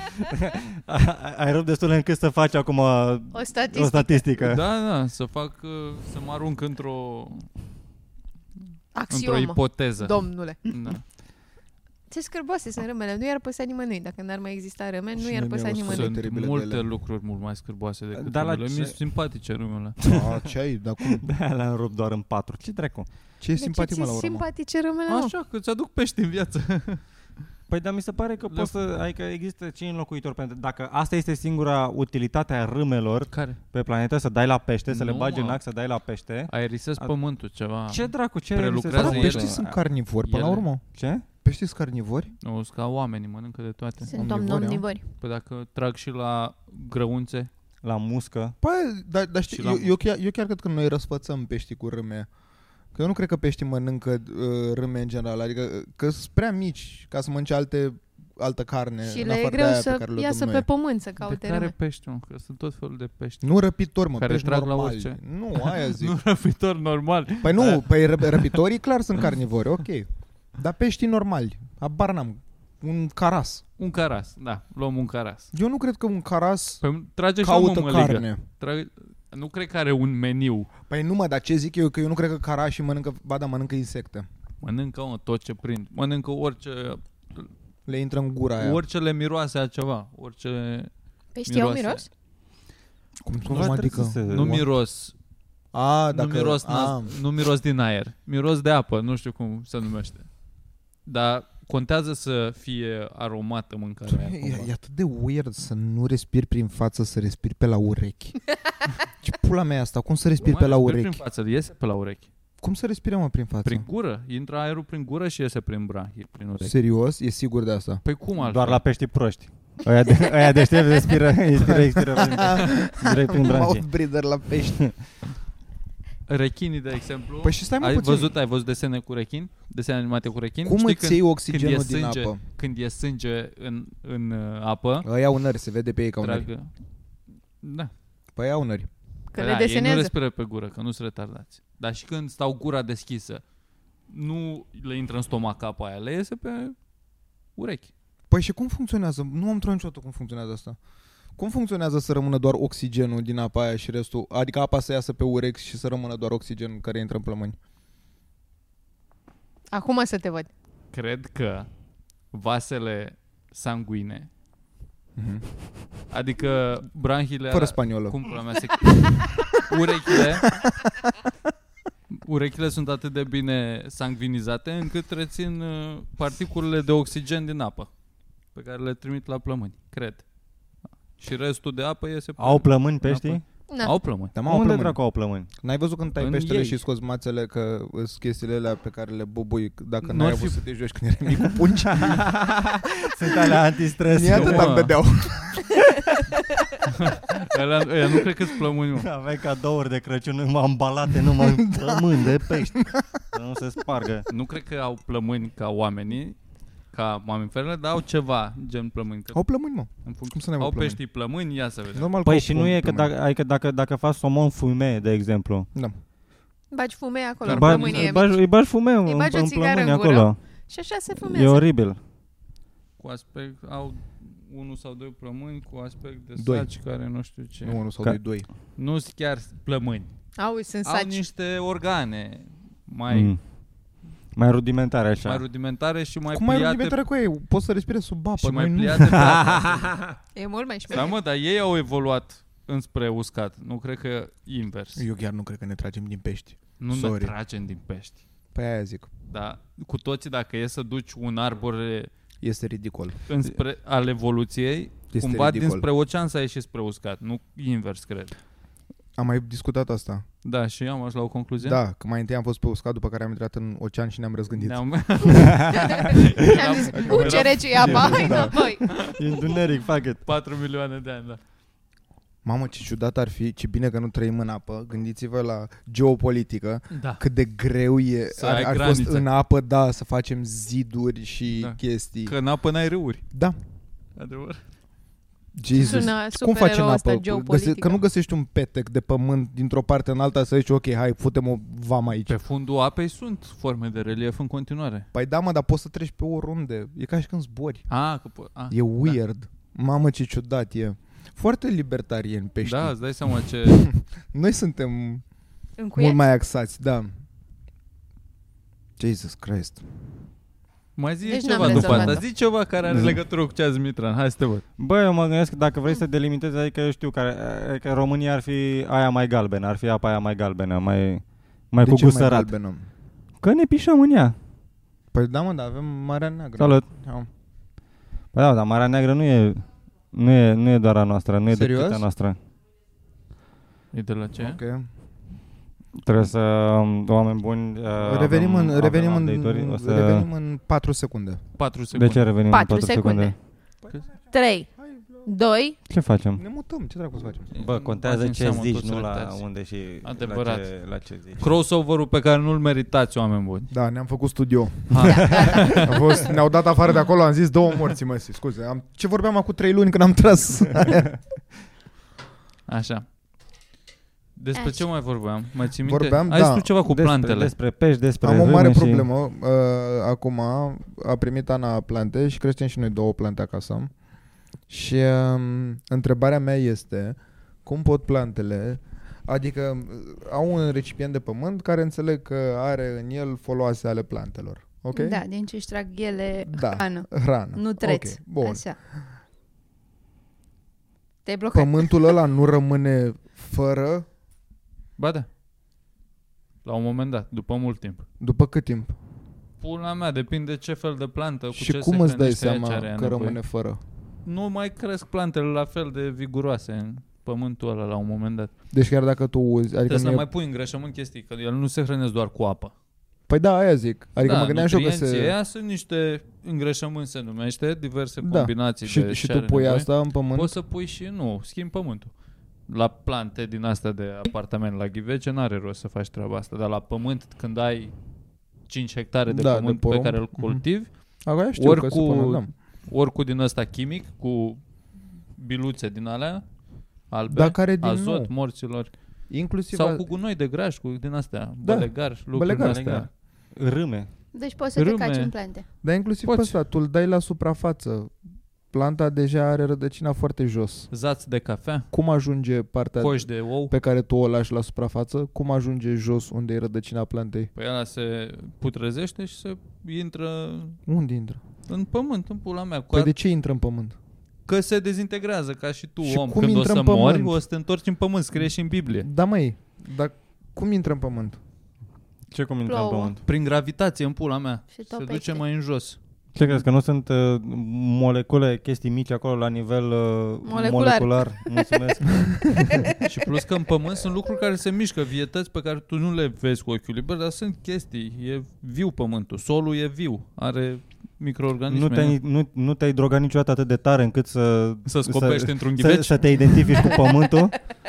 Ai rupt destul încât să faci acum o O statistică. statistică. Da, da, să fac, uh, să mă arunc într-o, într-o Axiomă, ipoteză. domnule. Da. Ce scârboase sunt râmele. Nu i-ar păsa nimănui. Dacă n-ar mai exista râme, Și nu i-ar mie păsa mi-e o nimănui. Sunt Sunt teribile de multe ele. lucruri mult mai scârboase decât Dar la râmele. ce- Mi-e simpatice râmele. A, ce ai? Dar cum? Da, le-am rupt doar în patru. Ce dracu? Ce e De simpatic, ce mă, la ți urmă? simpatice râmele, mă? Așa, că ți-aduc pești în viață. Păi dar mi se pare că Le- poți să, adică există cinci înlocuitori pentru. Dacă asta este singura utilitate a râmelor Care? pe planetă, să dai la pește, să le Nu, bagi în mă. ac, să dai la pește. Aerisesc A- pământul ceva. Ce dracu, ce Prelucrează se Bă, ele. face? peștii sunt carnivori, până la Ele. urmă. Ce? Peștii sunt carnivori? Nu, sunt ca oamenii, mănâncă de toate. Sunt omnivori, a? omnivori. Păi dacă trag și la grăunțe, La muscă. Păi, dar da, știi, Și la eu, muscă. eu, chiar, eu chiar cred că noi răsfățăm peștii cu râme. Că eu nu cred că peștii mănâncă uh, râme în general. Adică uh, că sunt prea mici ca să mănânce alte, altă carne. Și în le e afară de greu aia pe să care le iasă dăm pe noi. pământ să de caute care râme. pești, mă? Că sunt tot felul de pești. Nu răpitori, mă, Care pești trag la normali. orice. Nu, aia zic. Nu răpitor normal. Păi nu, păi ră- răpitorii clar sunt carnivori, ok. Dar peștii normali, habar n-am. Un caras. Un caras, da, luăm un caras. Eu nu cred că un caras Păi trage și o caută mămăligă. carne. Trage... Nu cred că are un meniu. Păi nu, mă, dar ce zic eu, că eu nu cred că carașii mănâncă, ba da, mănâncă insecte. Mănâncă, mă, tot ce prind. Mănâncă orice, Le intră în gura aia. orice le miroase a ceva. Orice Peștii au miroase. miros? Cum, Cumva cum trebuie adică? să se- Nu miros, A, dacă... nu, miros a, nas, nu miros din aer. Miros de apă, nu știu cum se numește. Dar contează să fie aromată mâncarea aia. E, cumva. e atât de weird să nu respiri prin față, să respiri pe la urechi. Ce pula mea e asta? Cum să respiri Mă, pe la respiri urechi? Prin față, iese pe la urechi. Cum să respiri, mă, prin față? Prin gură. Intră aerul prin gură și iese prin branhii, prin urechi. Serios? E sigur de asta? Păi cum altfel? Doar la peștii proști. Aia, de, aia deștept respiră, expiră, expiră prin, direct prin branchii. Mouth breather la pești. Rechinii, de exemplu. Păi și stai, mă, ai puțin. văzut, ai văzut desene cu rechin? Desene animate cu rechin? Cum Știi îți când, iei când oxigenul e din sânge, apă? când e sânge în, în uh, apă, Ăia unări, se vede pe ei ca unări. tragă... Da. Păi ăia unări. Că da, le ei nu desenează. respiră pe gură, că nu sunt retardați. Dar și când stau gura deschisă, nu le intră în stomac apa aia, le iese pe urechi. Păi și cum funcționează? Nu am întrebat niciodată cum funcționează asta. Cum funcționează să rămână doar oxigenul din apa aia și restul? Adică apa să iasă pe urechi și să rămână doar oxigenul care intră în plămâni. Acum să te văd. Cred că vasele sanguine Mhm. Adică branhile Fără spaniolă. Cum pula mea se... urechile urechile sunt atât de bine sangvinizate încât rețin uh, particulele de oxigen din apă pe care le trimit la plămâni, cred. Și restul de apă iese pe Au plămâni peștii? Na. Au plămâni. Dar mă, Unde plămâni. dracu au plămâni? N-ai văzut când tai În peștele ei. și scoți mațele că sunt chestiile alea pe care le bubui dacă N-ar n-ai fi- avut să te joci când erai mic cu pungi? Sunt alea antistres. Ni atât mă. am dădeau. Alea, alea nu cred că sunt plămâni, mă. Aveai cadouri de Crăciun ambalate numai în plămâni de pești. Să nu se spargă. Nu cred că au plămâni ca oamenii, ca mamiferele, dar au ceva gen plămâni. Că Au plămâni, mă. în funcție- Cum să n-ai au plămâni? peștii plămâni, ia să vedem. Normal că Păi au și nu e că plămâni. dacă, adică dacă, dacă faci somon fume, de exemplu, Da. Bagi fumei acolo, în Ba- plămânie îi bagi, îi bagi fume în, bagi o în țigară plămâni în gură. acolo. și așa se E fumează. oribil. Cu aspect, au unul sau doi plămâni cu aspect de Doi. saci care nu știu ce. Nu, unul sau Ca- doi, doi. Nu sunt chiar plămâni. Au, sunt Au saci. niște organe mai, Mm. Mai rudimentare așa. mai rudimentare și mai Cum mai pliate. rudimentare cu ei? Poți să respire sub apă. și mai noi nu. pliate pe apă. E mult mai Da, șmecher. mă, dar ei au evoluat înspre uscat. Nu cred că invers. Eu chiar nu cred că ne tragem din pești. Nu sorry. ne tragem din pești. Păi aia zic. Dar cu toții, dacă e să duci un arbore Este ridicol. înspre, al evoluției, Este cumva ridicol. dinspre ocean să ieși spre uscat. Nu invers, cred. Am mai discutat asta. Da, și am ajuns la o concluzie? Da, că mai întâi am fost pe uscat, după care am intrat în ocean și ne-am răzgândit. Ne-am... Am zis, u, ce rece e apa, hai Da. înapoi. Întuneric, fuck it. patru milioane de ani, da. Mamă, ce ciudat ar fi, ce bine că nu trăim în apă. Gândiți-vă la geopolitică, Da. cât de greu e, Să ar, ai ar fost granițe. în apă, da, să facem ziduri și Da. chestii. Că în apă n-ai râuri. Da, Adevăr. Jesus. Sună Cum faci în supererou ăsta apă? Găse- geopolitică. că nu găsești un petec de pământ dintr-o parte în alta să zici, ok, hai, futem o vamă aici. Pe fundul apei sunt forme de relief în continuare. Păi da, mă, dar poți să treci pe oriunde. E ca și când zbori. Ah, că po- ah, E weird. Mamă, ce ciudat e. Foarte libertarieni peștii. Da, îți dai seama ce... Noi suntem Încuiați. mult mai axați, da. Jesus Christ. Mai zi Deci ceva n-am după asta. rezolvat-o. Zi ceva care are legătură cu ce a zis Mitran. Hai să te văd. Bă, eu mă gândesc că dacă vrei să delimitezi, adică eu știu care, că România ar fi aia mai galbenă, ar fi apa aia mai galbenă, mai, mai De cu ce gust mai sărat. galbenă? Că ne pișăm în ea. Păi da, mă, dar avem Marea Neagră. Salut. Da. Păi da, dar Marea Neagră nu e, nu e, nu e doar a noastră, nu e Serios? decât a noastră. E de la ce? Ok. Trebuie să, um, oameni buni, uh, Revenim, avem- în, revenim, avem în, update-uri, o să... revenim în patru secunde. patru De secunde. ce revenim Patru în patru secunde? secunde. trei, doi, Ce facem? Ne mutăm, ce dracu să facem? Bă, contează Bagem ce seama zici, toți nu la retarzi. unde și Adevărat. la ce, la ce zici. Crossover-ul pe care nu-l meritați, oameni buni. Da, ne-am făcut studio. Ha. A fost, ne-au dat afară de acolo, am zis două morți, mă, scuze. Am, ce vorbeam acum trei luni când am tras? Așa. Despre ce Așa. mai vorbeam? Mai ții minte? Vorbeam, Ai da. zis tu ceva cu despre, plantele. Despre pești, despre Am o mare râme și- problemă. Uh, acum a primit Ana plante și creștem și noi două plante acasă. Și um, întrebarea mea este cum pot plantele, adică uh, au un recipient de pământ care înțeleg că are în el foloase ale plantelor. Ok? da, din ce își trag ele Da. hrană. Hrană. Nu treți. Ok, bun. Așa. Te-ai blocat. Pământul ăla nu rămâne fără Ba da. La un moment dat, după mult timp. după cât timp? Pula mea, depinde ce fel de plantă, cu Și ce cum se îți dai hrănește, seama ce are că nevoie. rămâne fără? Nu mai cresc plantele la fel de viguroase în pământul ăla la un moment dat. Deci chiar dacă tu uzi, adică Trebuie nu să e... mai pui îngrășământ chestii, că el nu se hrănesc doar cu apă. Păi da, aia zic. Adică da, mă gândeam și eu că nutrienții se... ăia sunt niște îngrășământ, se numește, diverse Da. combinații Și, de și ce tu are pui nevoie. asta în pământ? Poți să pui și nu, schimbi pământul. La plante din astea de apartament, la ghivece, n-are rost să faci treaba asta, dar la pământ, când ai cinci hectare de Da, de pământ pe porumb. care îl Mhm. cultivi, Aia știu ori că se cu- pune, da. ori cu din ăsta chimic, cu biluțe din alea albe, Dar care din azot nou? morților, Inclusiv sau a- cu gunoi de graj, cu din astea, Da, bălegar, lucruri bălegar de alea. astea. Râme. Deci poți să te Râme. caci în plante. Dar inclusiv Poți. pe ăsta, tu îl dai la suprafață. Planta deja are rădăcina foarte jos. Zați de cafea, Cum ajunge partea coși de ou, pe care tu o lași la suprafață? Cum ajunge jos unde e rădăcina plantei? pe ăla se putrezește și se intră Unde intră? în pământ, în pula mea. Cu Păi a- de ce intră în pământ? că se dezintegrează ca și tu, Și om. cum Când o intră să în mori, pământ? o să te întorci în pământ, scrie și în Biblie. Da, măi, dar cum intră în pământ? Ce cum intră în Plouă. pământ? Prin gravitație, în pula mea. Și Se topește. duce mai în jos. Ce crezi, că nu sunt uh, molecule, chestii mici acolo la nivel uh, Molecular. molecular? Mulțumesc. Și plus că în pământ sunt lucruri care se mișcă, vietăți pe care tu nu le vezi cu ochiul liber, dar sunt chestii. E viu pământul, solul e viu, are microorganisme. Nu te-ai, nu, nu te-ai drogat niciodată atât de tare încât să... Să scopești într-un să, ghiveci? să te identifici cu pământul?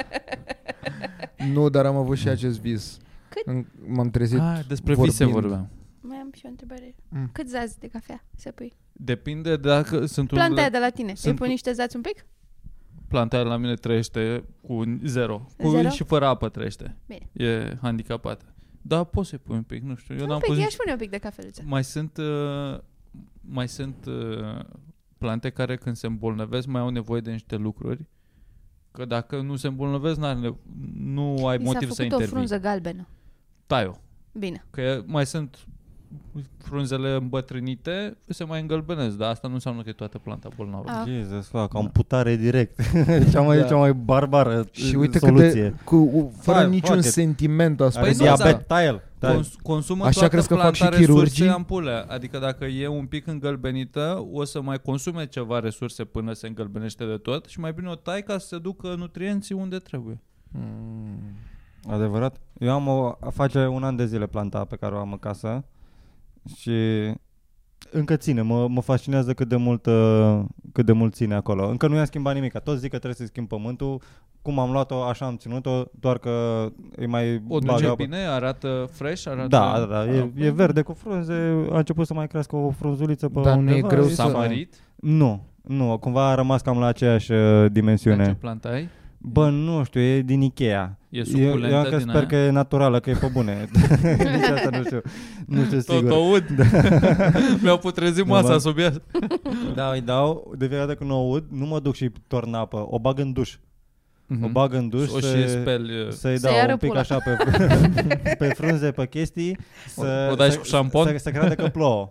Nu, dar am avut și acest vis. Cât? În, m-am trezit Ah, despre vorbind. vise vorbeam. Mai am și o întrebare. Mm. Cât zazi de cafea să pui? Depinde dacă sunt Planta aia unele... de la tine. Îi sunt- pui niște zați un pic? Planta aia la mine trăiește cu zero. Cu Zero? și fără apă trăiește. Bine. E handicapată. Da, poți să-i pui un pic, nu știu. Eu Un n-am pic, pus ia nici... și pune un pic de cafeluță. Mai sunt, uh, mai sunt uh, plante care când se îmbolnăvesc mai au nevoie de niște lucruri. Că dacă nu se îmbolnăvesc, n-are nevo- nu ai Mi s-a motiv să făcut o intervii. frunză galbenă. Tai-o. Bine. Că mai sunt frunzele îmbătrânite, se mai îngălbenesc, dar asta nu înseamnă că e toată planta bolnavă. Ah. Jesus, fac, amputare direct. cea, mai, Da. cea mai barbară Și uite soluție. cât de, cu, fără Hai, niciun fuck it. sentiment asupra. Are Păi nu, diabet, taie-l. taie-l. Cons- consumă Așa toată crezi că fac planta și resurse chirurgii? ampule. Adică dacă e un pic îngălbenită, o să mai consume ceva resurse până se îngălbenește de tot și mai bine o tai ca să se ducă nutrienții unde trebuie. Mm. Adevărat? Eu am o, face un an de zile planta pe care o am în casă și încă ține, mă, mă fascinează cât de mult uh, cât de mult ține acolo. Încă nu i-am schimbat nimic, toți zic că trebuie să schimb pământul. Cum am luat-o, așa am ținut-o, doar că e mai O bagă duce apă. bine, arată fresh, arată... Da, da, da, e, Ah, e verde cu frunze, a început să mai crească o frunzuliță pe Dar nu e undeva. greu și S-a să- mărit? Nu, nu, cumva a rămas cam la aceeași uh, dimensiune. Ce planta ai? Bă, nu știu, e din Ikea. E Eu, suculentă eu încă din sper aia? că e naturală, că e pe bune. Nici asta nu știu, nu știu Tot sigur. o aud. Mi-au putrezit masa Da, sub ea. Da, îi dau, de fiecare dată când o aud, nu mă duc și torn apă, o bag în duș. Mhm. O bag în duș O să, și speli. să-i Să-i dau ară un pic pula. așa pe, pe frunze, pe chestii. Să, O dai să, și cu șampon? Să, să creadă că plouă.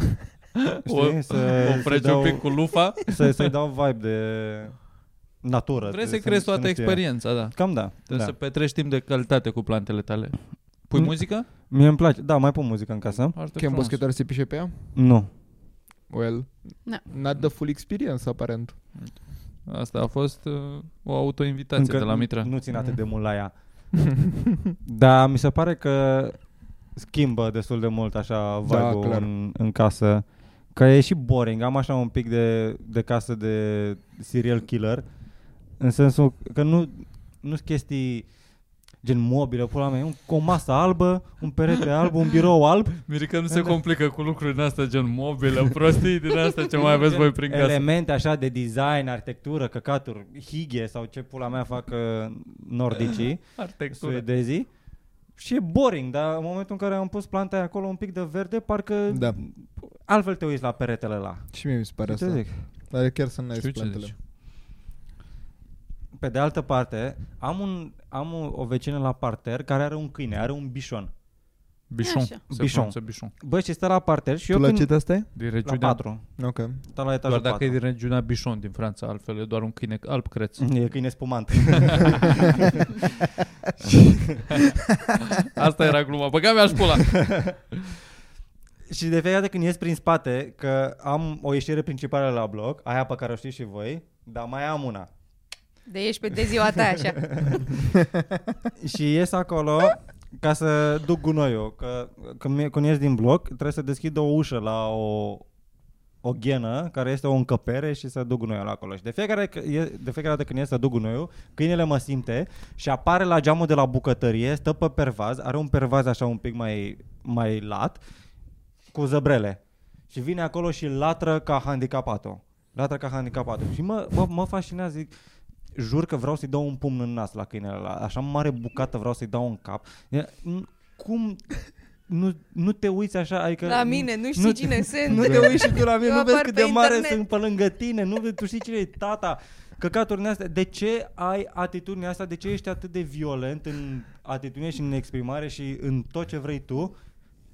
O, Știi? Să, o să-i freci dau, un pic cu lufa. să, să-i dau vibe de natură. Vrei de- să crezi toată nu știe. experiența, da. Cam da. Trebuie da. să petreci timp de calitate cu plantele tale. Pui Mm. muzică? Mie îmi place. Da, mai pun muzică în casă. Foarte Chem frumos. boschetar se pișe pe ea? Nu. Well, Na. not the full experience, aparent. Asta a fost uh, o autoinvitație de la Mitra. nu țin atât de mult la ea. Dar mi se pare că schimbă destul de mult așa vibe-ul clar. în, în casă. Că e și boring. Am așa un pic de, de casă de serial killer. În sensul că nu nu sunt chestii gen mobilă, pula mea, un, o masă albă, un perete alb, un birou alb, Mirica nu se complică cu lucruri din astea gen mobilă, prostii din astea ce mai aveți voi prin casă. elemente așa de design, arhitectură, căcaturi, highe sau ce pula mea fac uh, nordicii, Arhitectură. suedezii. Și e boring, dar în momentul în care am pus planta aia acolo un pic de verde, parcă Da. altfel te uiți la peretele ăla. Și mie mi se pare Ce asta. zic? Dar chiar să n-ai Știu ce plantele. zici. Pe de altă parte, am, un, am o, o vecină la parter care are un câine, are un bișon. Bișon. Așa. Se Bișon. pronunță Bișon. Bă, și stă la parter și Tu eu la când... ce te stai? Din La regiunea, patru. Ok. Stă la etajul doar dacă e patru. din regiunea Bișon din Franța, altfel e doar un câine alb creț. E câine spumant. Asta era gluma. Băga mi-aș pula. Și de fiecare dată când ies prin spate, că am o ieșire principală la bloc, aia pe care o știți și voi, dar mai am una. De ești pe de ziua ta așa. Și ies acolo ca să duc gunoiul. Că când, când ies din bloc, trebuie să deschid o ușă la o, o ghenă, care este o încăpere și să duc gunoiul acolo. Și de fiecare, de fiecare dată când ies să duc gunoiul, câinele mă simte și apare la geamul de la bucătărie, stă pe pervaz, are un pervaz așa un pic mai, mai lat, cu zăbrele. Și vine acolo și latră ca handicapatul. Latră ca handicapatul. Și mă, mă, mă fascinează, zic, jur că vreau să-i dau un pumn în nas la câinele ăla. Așa mare bucată vreau să-i dau în cap. E, n- Cum nu, nu te uiți așa? Adică, La mine, nu știi nu- cine sunt. Nu te uiți și tu la mine, Eu nu vezi apar cât pe de mare internet. sunt pe lângă tine, nu tu știi cine e tata. Căcaturile astea. De ce ai atitudinea asta? De ce ești atât de violent în atitudine și în exprimare și în tot ce vrei tu?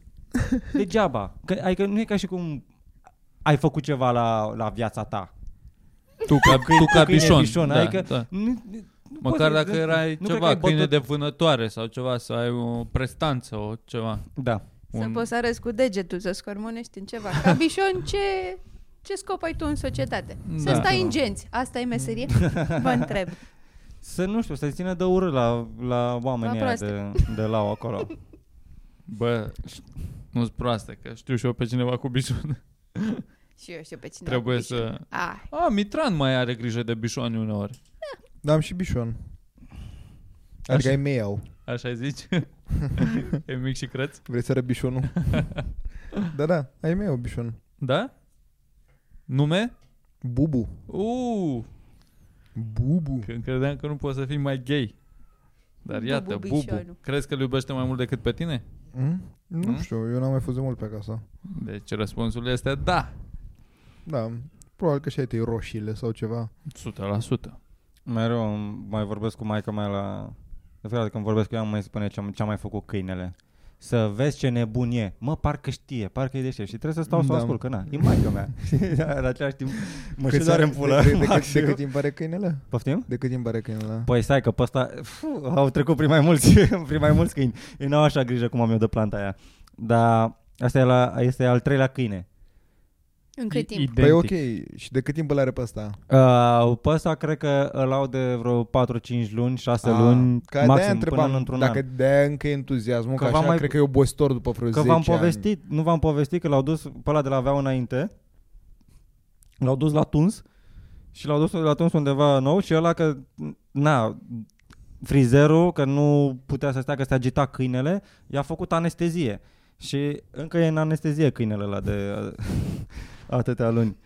Degeaba. Că, adică nu e ca și cum ai făcut ceva la, la viața ta. Tu ca, tu ca câine bișon. bișon, Da, adică da. nu- nu Măcar poți- dacă erai nu cred că ceva, ai câine bătut- de vânătoare sau ceva, să ai o prestanță, o ceva. Da. Să Un- poți să arăți cu degetul, să scormonești în ceva. Ca bișon, ce, ce scop ai tu în societate? Să Da. stai în genți. Asta e meserie? Vă întreb. Să nu știu, să-i țină de urât la, la oamenii La aia proaste. de, de la acolo. Bă, nu-s proaste, că știu și eu pe cineva cu bișon. Și eu știu pe cine. Trebuie să... Ah, A, Mitran mai are grijă de bișoni uneori. Da, am și bișon. Adică Așa. ai mei au. Așa zici? E mic și creț? Vrei să arăt bișonul? Da, da, ai mei au bișon. Da? Nume? Bubu. Uuu, Bubu. când credeam că nu poți să fii mai gay. Dar Bubu iată, Bubu. bișonul. Crezi că îl iubește mai mult decât pe tine? Mm? Nu Mm? știu, eu n-am mai fost de mult pe acasă. Deci răspunsul este da. Da, probabil că și ai tăi roșiile sau ceva. o sută la sută. Mereu mai vorbesc cu maica mea la... De fiecare dată când vorbesc cu ea, mai spune ce, ce-a mai făcut câinele. Să vezi ce nebun e. Mă, parcă știe, parcă e deștept. Și trebuie să stau să o Da. ascult, că na, e maica mea. În același timp mă și Câți doare în ani- pulă. De, de, de, cât, maxim. de cât timp are câinele? Poftim? De cât timp are câinele? Păi stai că pe ăsta fu, au trecut prin mai mulți, prin mai mulți câini. Ei n-au așa grijă cum am eu de planta aia. Dar asta e la, este al treilea câine. în cât timp? Identic. Păi ok, și de cât timp îl are pe ăsta? Uh, pe ăsta cred că îl au de vreo patru cinci luni, șase Ah, luni, că de-aia maxim întrebam, până într-un dacă an. de-aia încă e entuziasmul, Că că, v-am așa mai- cred că e obositor după vreo Că zece v-am ani. povestit, nu v-am povestit că l-au dus, pe ăla de la aveau înainte, l-au dus la tuns și l-au dus la tuns undeva nou și ăla că, na, frizerul, că nu putea să stea, că se agita câinele, i-a făcut anestezie. Și încă e în anestezie câinele ăla de atâtea luni.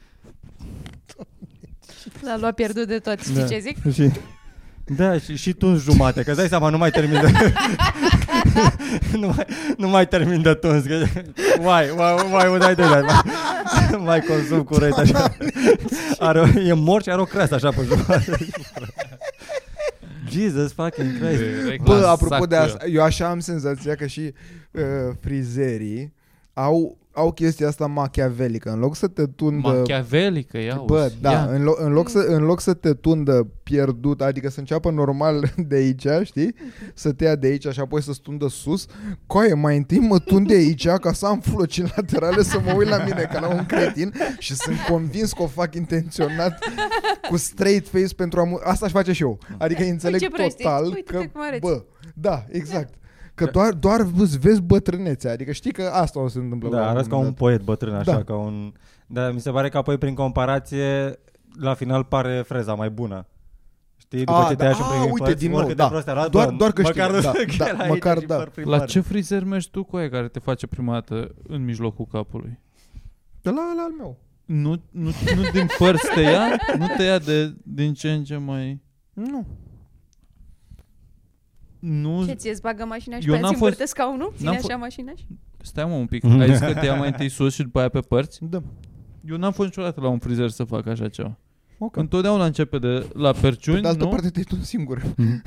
L-a luat pierdut de tot. Știi Da. ce zic? Și, da, și, și tuns jumate, că îți dai seama, nu mai termin de... nu, mai, nu mai termin de tuns, că... Mai, mai, mai, mai, mai, mai, mai consum curent așa. Are, o- e mort și are o creasă așa pe jumătate. Jesus fucking Christ. Direct Bă, la apropo sac de cu asta, eu așa am senzația că și uh, frizerii au, au chestia asta machiavelică. În loc să te el. tundă... Machiavelică, ia Bă, uzi. da, Ia. în loc, în, loc să, în loc să te tundă pierdut, adică să înceapă normal de aici, știi? Să te ia de aici și apoi să stundă sus. Coaie, mai întâi mă tund de aici ca să am floci laterale să mă uit la mine ca la un cretin și sunt convins că o fac intenționat cu straight face pentru a... Mu- asta aș face și eu. Adică înțeleg ce prost ești. total Uite-te că... cum arăți. Bă, da, exact. Că doar, doar îți vezi bătrânețea. Adică știi că asta o să se întâmplă. la Da, un arăți ca moment un dat. poet bătrân, așa, Da. ca un... Dar mi se pare că apoi, prin comparație, la final pare freza mai bună. Știi? După A, ce da, te ia și a, prin uite, părți, din nou, oricât de da. prost arată, Doar- bă, doar că măcar știi, nu- da, chiar da, aici măcar și da. păr prin La păr. ce frizer mergi tu cu aia care te face prima dată în mijlocul capului? De la ăla al meu. Nu, nu, nu din părți te ia? Nu te ia de, din ce în ce mai... Nu. Nu... Ce, ți-e bagă mașina și Eu pe aia n-am ți fost- învârte scaunul? Ține n-am așa fo- mașina și... Stai mă un pic. Ai zis că te ia mai întâi sus și după aia pe părți? Da. Eu n-am fost niciodată la un frizer să fac așa ceva. Ok. Întotdeauna începe de la perciuni, Pe de altă nu? parte te-ai tu singur.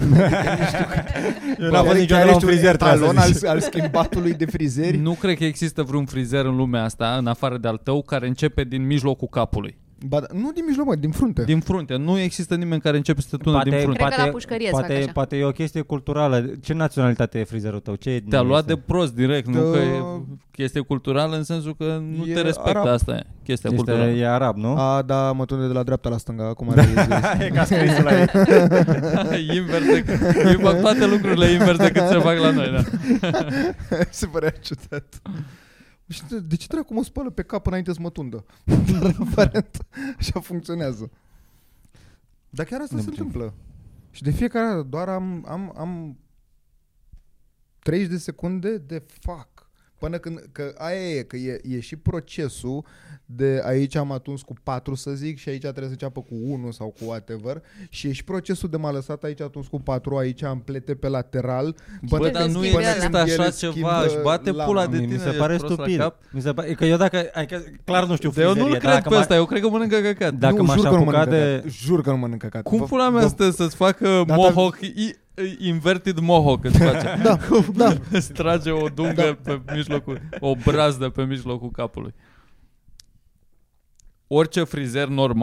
Eu n-am fost niciodată la un frizer, trebuie talon să al, zici. al schimbatului de frizeri. Nu cred că există vreun frizer în lumea asta, în afară de al tău, care începe din mijlocul capului. Ba, da, nu din mijloc, mă, din frunte. Din frunte. Nu există nimeni care începe să te tună din frunte. Cred că la pușcărie îți fac poate, așa. poate e o chestie culturală. Ce naționalitate e frizerul tău? Ce etnie Te-a luat de este? prost direct, nu Da. că e chestie culturală în sensul că nu E te respectă, arab. asta e chestia Este, culturală. e arab, nu? A, da, mă tunde de la dreapta la stânga, acum are e ca scrisul la ei. Invers decât, eu fac toate lucrurile invers decât se fac la noi, da. Se părea ciudat. Și de, de ce dracu mă spală pe cap înainte să mă tundă? Dar aparent așa funcționează. Dar chiar asta Ne se putem. întâmplă. Și de fiecare dată doar am, am, am treizeci de secunde de fuck. Până când, că aia e, că e, e și procesul de aici am atuns cu patru, să zic, și aici trebuie să înceapă cu unu sau cu whatever, și e și procesul de m-a lăsat aici atuns cu patru, aici am plete pe lateral. Bă, Până dar când nu schimbi există ăla. așa ele ceva, schimbă își bate lama. pula de Mi, tine. mi se pare ești prost la stupid. cap. Mi se pare, că eu dacă, adică, clar nu știu Dar eu frizerie. nu-l dar cred dacă pe m-a- ăsta, eu cred că mănâncă căcat. Dacă nu, m-aș jur că nu apuca mănâncă de... căcat. Jur că nu mănâncă căcat. Cum Vă- pula mea vă- stă să-ți facă Da, mohawk, i- inverted mohawk îți face? Da, da. Îți trage o dungă pe mijlocul, o brazdă pe mijlocul capului. Orice frizer normal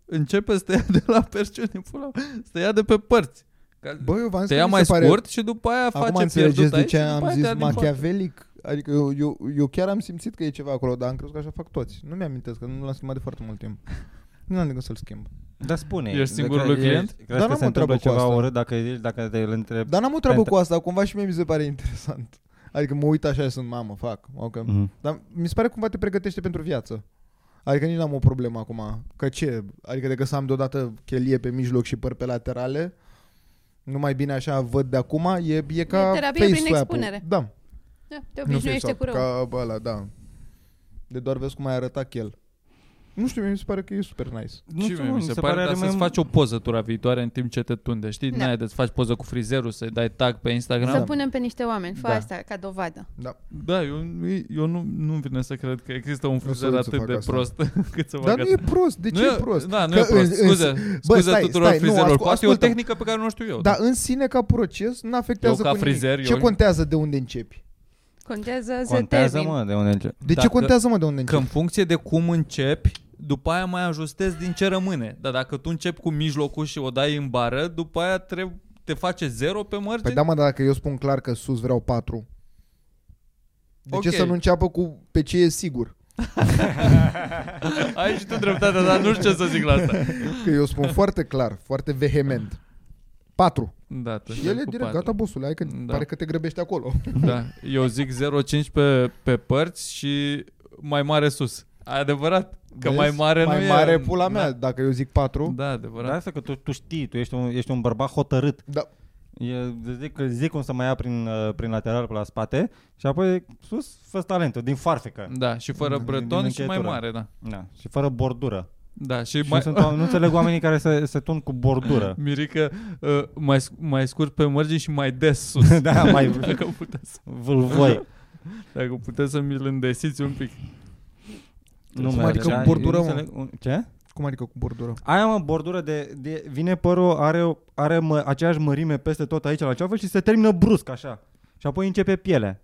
începe să te ia de la perciune, pula, să te ia de pe părți. Bă, eu v-am zis Te că ia mi mai se pare... scurt și după aia Acum face înțelegeți pierdut de aici ce și după am aia zis te ia din față. machiavelic? Adică eu, eu, eu chiar am simțit că e ceva acolo, dar am crezut că așa fac toți. Nu mi-am amintesc, că nu l-am schimbat de foarte mult timp. Nu am de gând să-l schimb. Dar spune. Ești singurul Cre- client? Crezi Dar că n-am se o întâmplă treabă cu ceva asta. urât dacă, ești, dacă te îl întrebi? Dar n-am o treabă Penta- cu asta, cumva și mie mi se pare interesant. Adică mă uit așa și sunt, mamă, fac. Okay. Mhm. Dar mi se pare cumva te pregătește pentru viață. Adică nici n-am o problemă acum. Că ce? Adică decât să am deodată chelie pe mijloc și păr pe laterale, nu mai bine așa văd de acum, e, e ca terapie face prin swap-ul. expunere. Da. Da, te Nu obișnuiește face cu swap, rău. ca ăla, da. De doar vezi cum ai arătat chel. Nu știu, mie mi se pare că e super nice. Nu Și știu, mie mi se pare, dar să-ți faci o poză tura viitoare în timp ce te tunde, știi? Da. N-ai de-ți faci poză cu frizerul, să-i dai tag pe Instagram. Să punem pe niște oameni, fă Da. asta ca dovadă. Da. Da, eu, eu nu, nu vine să cred că există un frizer să-ți atât fac de asta. prost cât să Dar facă nu e prost. De ce nu e prost? Da, nu Că e prost. în- în- Scuze, Bă, scuze stai, tuturor stai, nu, frizerilor. ascult- Poate e o ascultă. tehnică pe care nu o știu eu. Dar în sine ca proces nu afectează Eu ca cu nimic. frizer, Ce eu- contează de unde începi? Contează să Contează, termin. mă, de unde începi. De Dacă- ce contează, mă, de unde Că în începi? funcție de cum începi, după aia mai ajustezi din ce rămâne. Dar dacă tu începi cu mijlocul și o dai în bară, după aia trebuie, te face zero pe margine. Păi da, mă, dar dacă eu spun clar că sus vreau patru, de Ok. ce să nu înceapă cu pe ce e sigur? Ai și tu dreptate, dar nu știu ce să zic la asta. Că eu spun foarte clar, foarte vehement. Patru. Da, tu Și știi el e cu direct, patru. gata, bossule, hai că Da. pare că te grăbești acolo. Da, eu zic zero virgulă cinci pe, pe părți și mai mare sus. Ai adevărat? Că Vezi? mai mare mai nu e... mare pula mea, Da, dacă eu zic patru. da Dar adevărat. asta că tu, tu știi, tu ești un, ești un bărbat hotărât. Da. E, zic, zic cum să mă ia prin, uh, prin lateral pe la spate și apoi sus fă talentul, din farfecă. Da, și fără Din- breton din și mai încheietură. mare, da. Da. Și fără bordură. Da, și Și mai... nu, sunt, oameni- nu înțeleg oamenii care se, se tund cu bordură. Mirică, uh, mai, sc- mai scurt pe margini și mai des sus. Da, mai Dacă puteți, vâlvoi. dacă puteți să mi-l îndesiți un pic. Nu Cum merge, adică da? cu bordură, Eu nu mă? înțeleg un- Ce? Cum adică cu bordură? Aia, mă, bordură de, de vine părul, are, are mă, aceeași mărime peste tot aici la ceafă și se termină brusc așa. Și apoi începe pielea.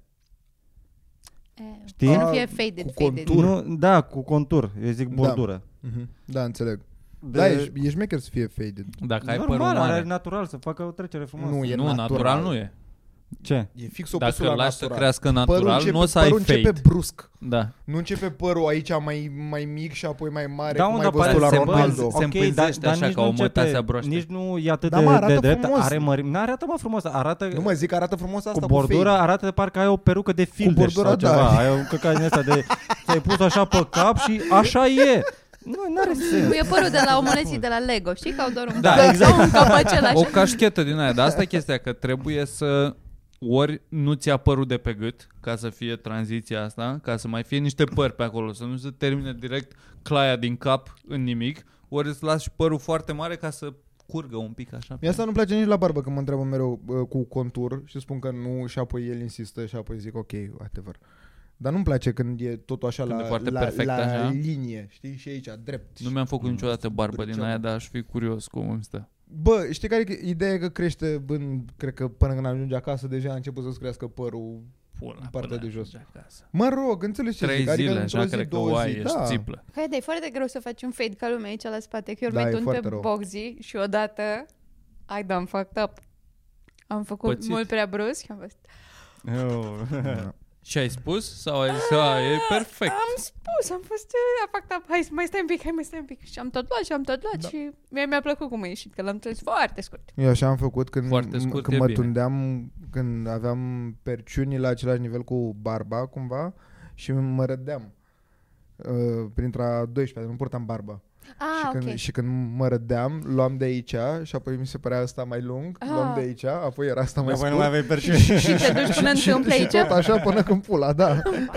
Știi? Să nu A, fie faded, cu faded. contur. Nu, da, cu contur. Eu zic Da. bordură. Mhm. Da, înțeleg. De, Da, ești, ești șmecher să fie faded. Dacă ai părul normal, mare. are natural să facă o trecere frumoasă. Nu, e nu, natural. natural. nu e. Ce? E fix opusul Dacă la lași să natural. crească Părul natural, începe, nu o să ai părul începe fade. brusc. Da. Nu începe părul aici mai, mai mic și apoi mai mare, Da, cum mă, ai dar văzut pare la se Ronaldo. împânze- se împânzește așa nici ca nu o începe- mătasea broaște. Nici nu e atât Da, de, mă, arată de drept. frumos. Are mărime. Nu arată, mă, frumos. Arată Nu mă zic, arată frumos asta cu cu bordura, fade. arată de parcă ai o perucă de fildeș bordura, sau ceva. da. Ai un căcat din ăsta de... Ți-ai pus așa pe cap și așa e. Nu, n-are sens. E părul de la omuleții de la Lego, știi? Că au doar un Da, da, exact. sau un căpăcel așa. O cașchetă din aia, dar asta e chestia, că trebuie să ori nu ți-a părul de pe gât, ca să fie tranziția asta, ca să mai fie niște păr pe acolo, să nu se termine direct claia din cap în nimic, ori îți lași părul foarte mare ca să curgă un pic așa. Mie asta nu-mi place nici la barbă, că mă întreabă mereu uh, cu contur și spun că nu și apoi el insistă și apoi zic ok, whatever. Dar nu-mi place când e totul așa Când e la, foarte la, perfect, la așa. linie, știi? Și aici, drept. Nu mi-am făcut niciodată barbă din Drăceam. aia, dar aș fi curios cum îmi stă. Bă, știi care e ideea? E că crește, în, cred că până când ajunge acasă, deja a început să-ți crească părul. Pula, În partea până de jos. ajunge acasă. Mă rog, înțelegi ce Trei zic? zile, Adică așa, într-o zi, cred că două o ai, zi, ești da. țiplă. Hai, dar e foarte greu să faci un fade ca lumea aici la spate, că eu Da, mai e tund foarte pe rău. boxy și odată I done fucked up. Am făcut Pățit. mult prea brusc și am fost... Da. Și ai spus? Sau ai zis, a, e perfect. Am spus, am fost uh, fucked up, hai mai stai un pic, hai mai stai un pic. Și am tot luat și am tot luat Da. și mie mi-a plăcut cum a ieșit, că l-am tras foarte scurt. Eu așa am făcut când, Foarte scurt când e mă bine. tundeam, când aveam perciunii la același nivel cu barba, cumva, și mă rădeam. Uh, printre a doisprezecea, nu purtam barbă. Ah, și, ok. când, și când mă rădeam, luam de aici și apoi mi se părea asta mai lung, Ah. luam de aici, apoi era asta mai Apoi scurt. nu mai aveai perciuni. Și te duci până și, întâmplă și aici? tot așa până când pula, da.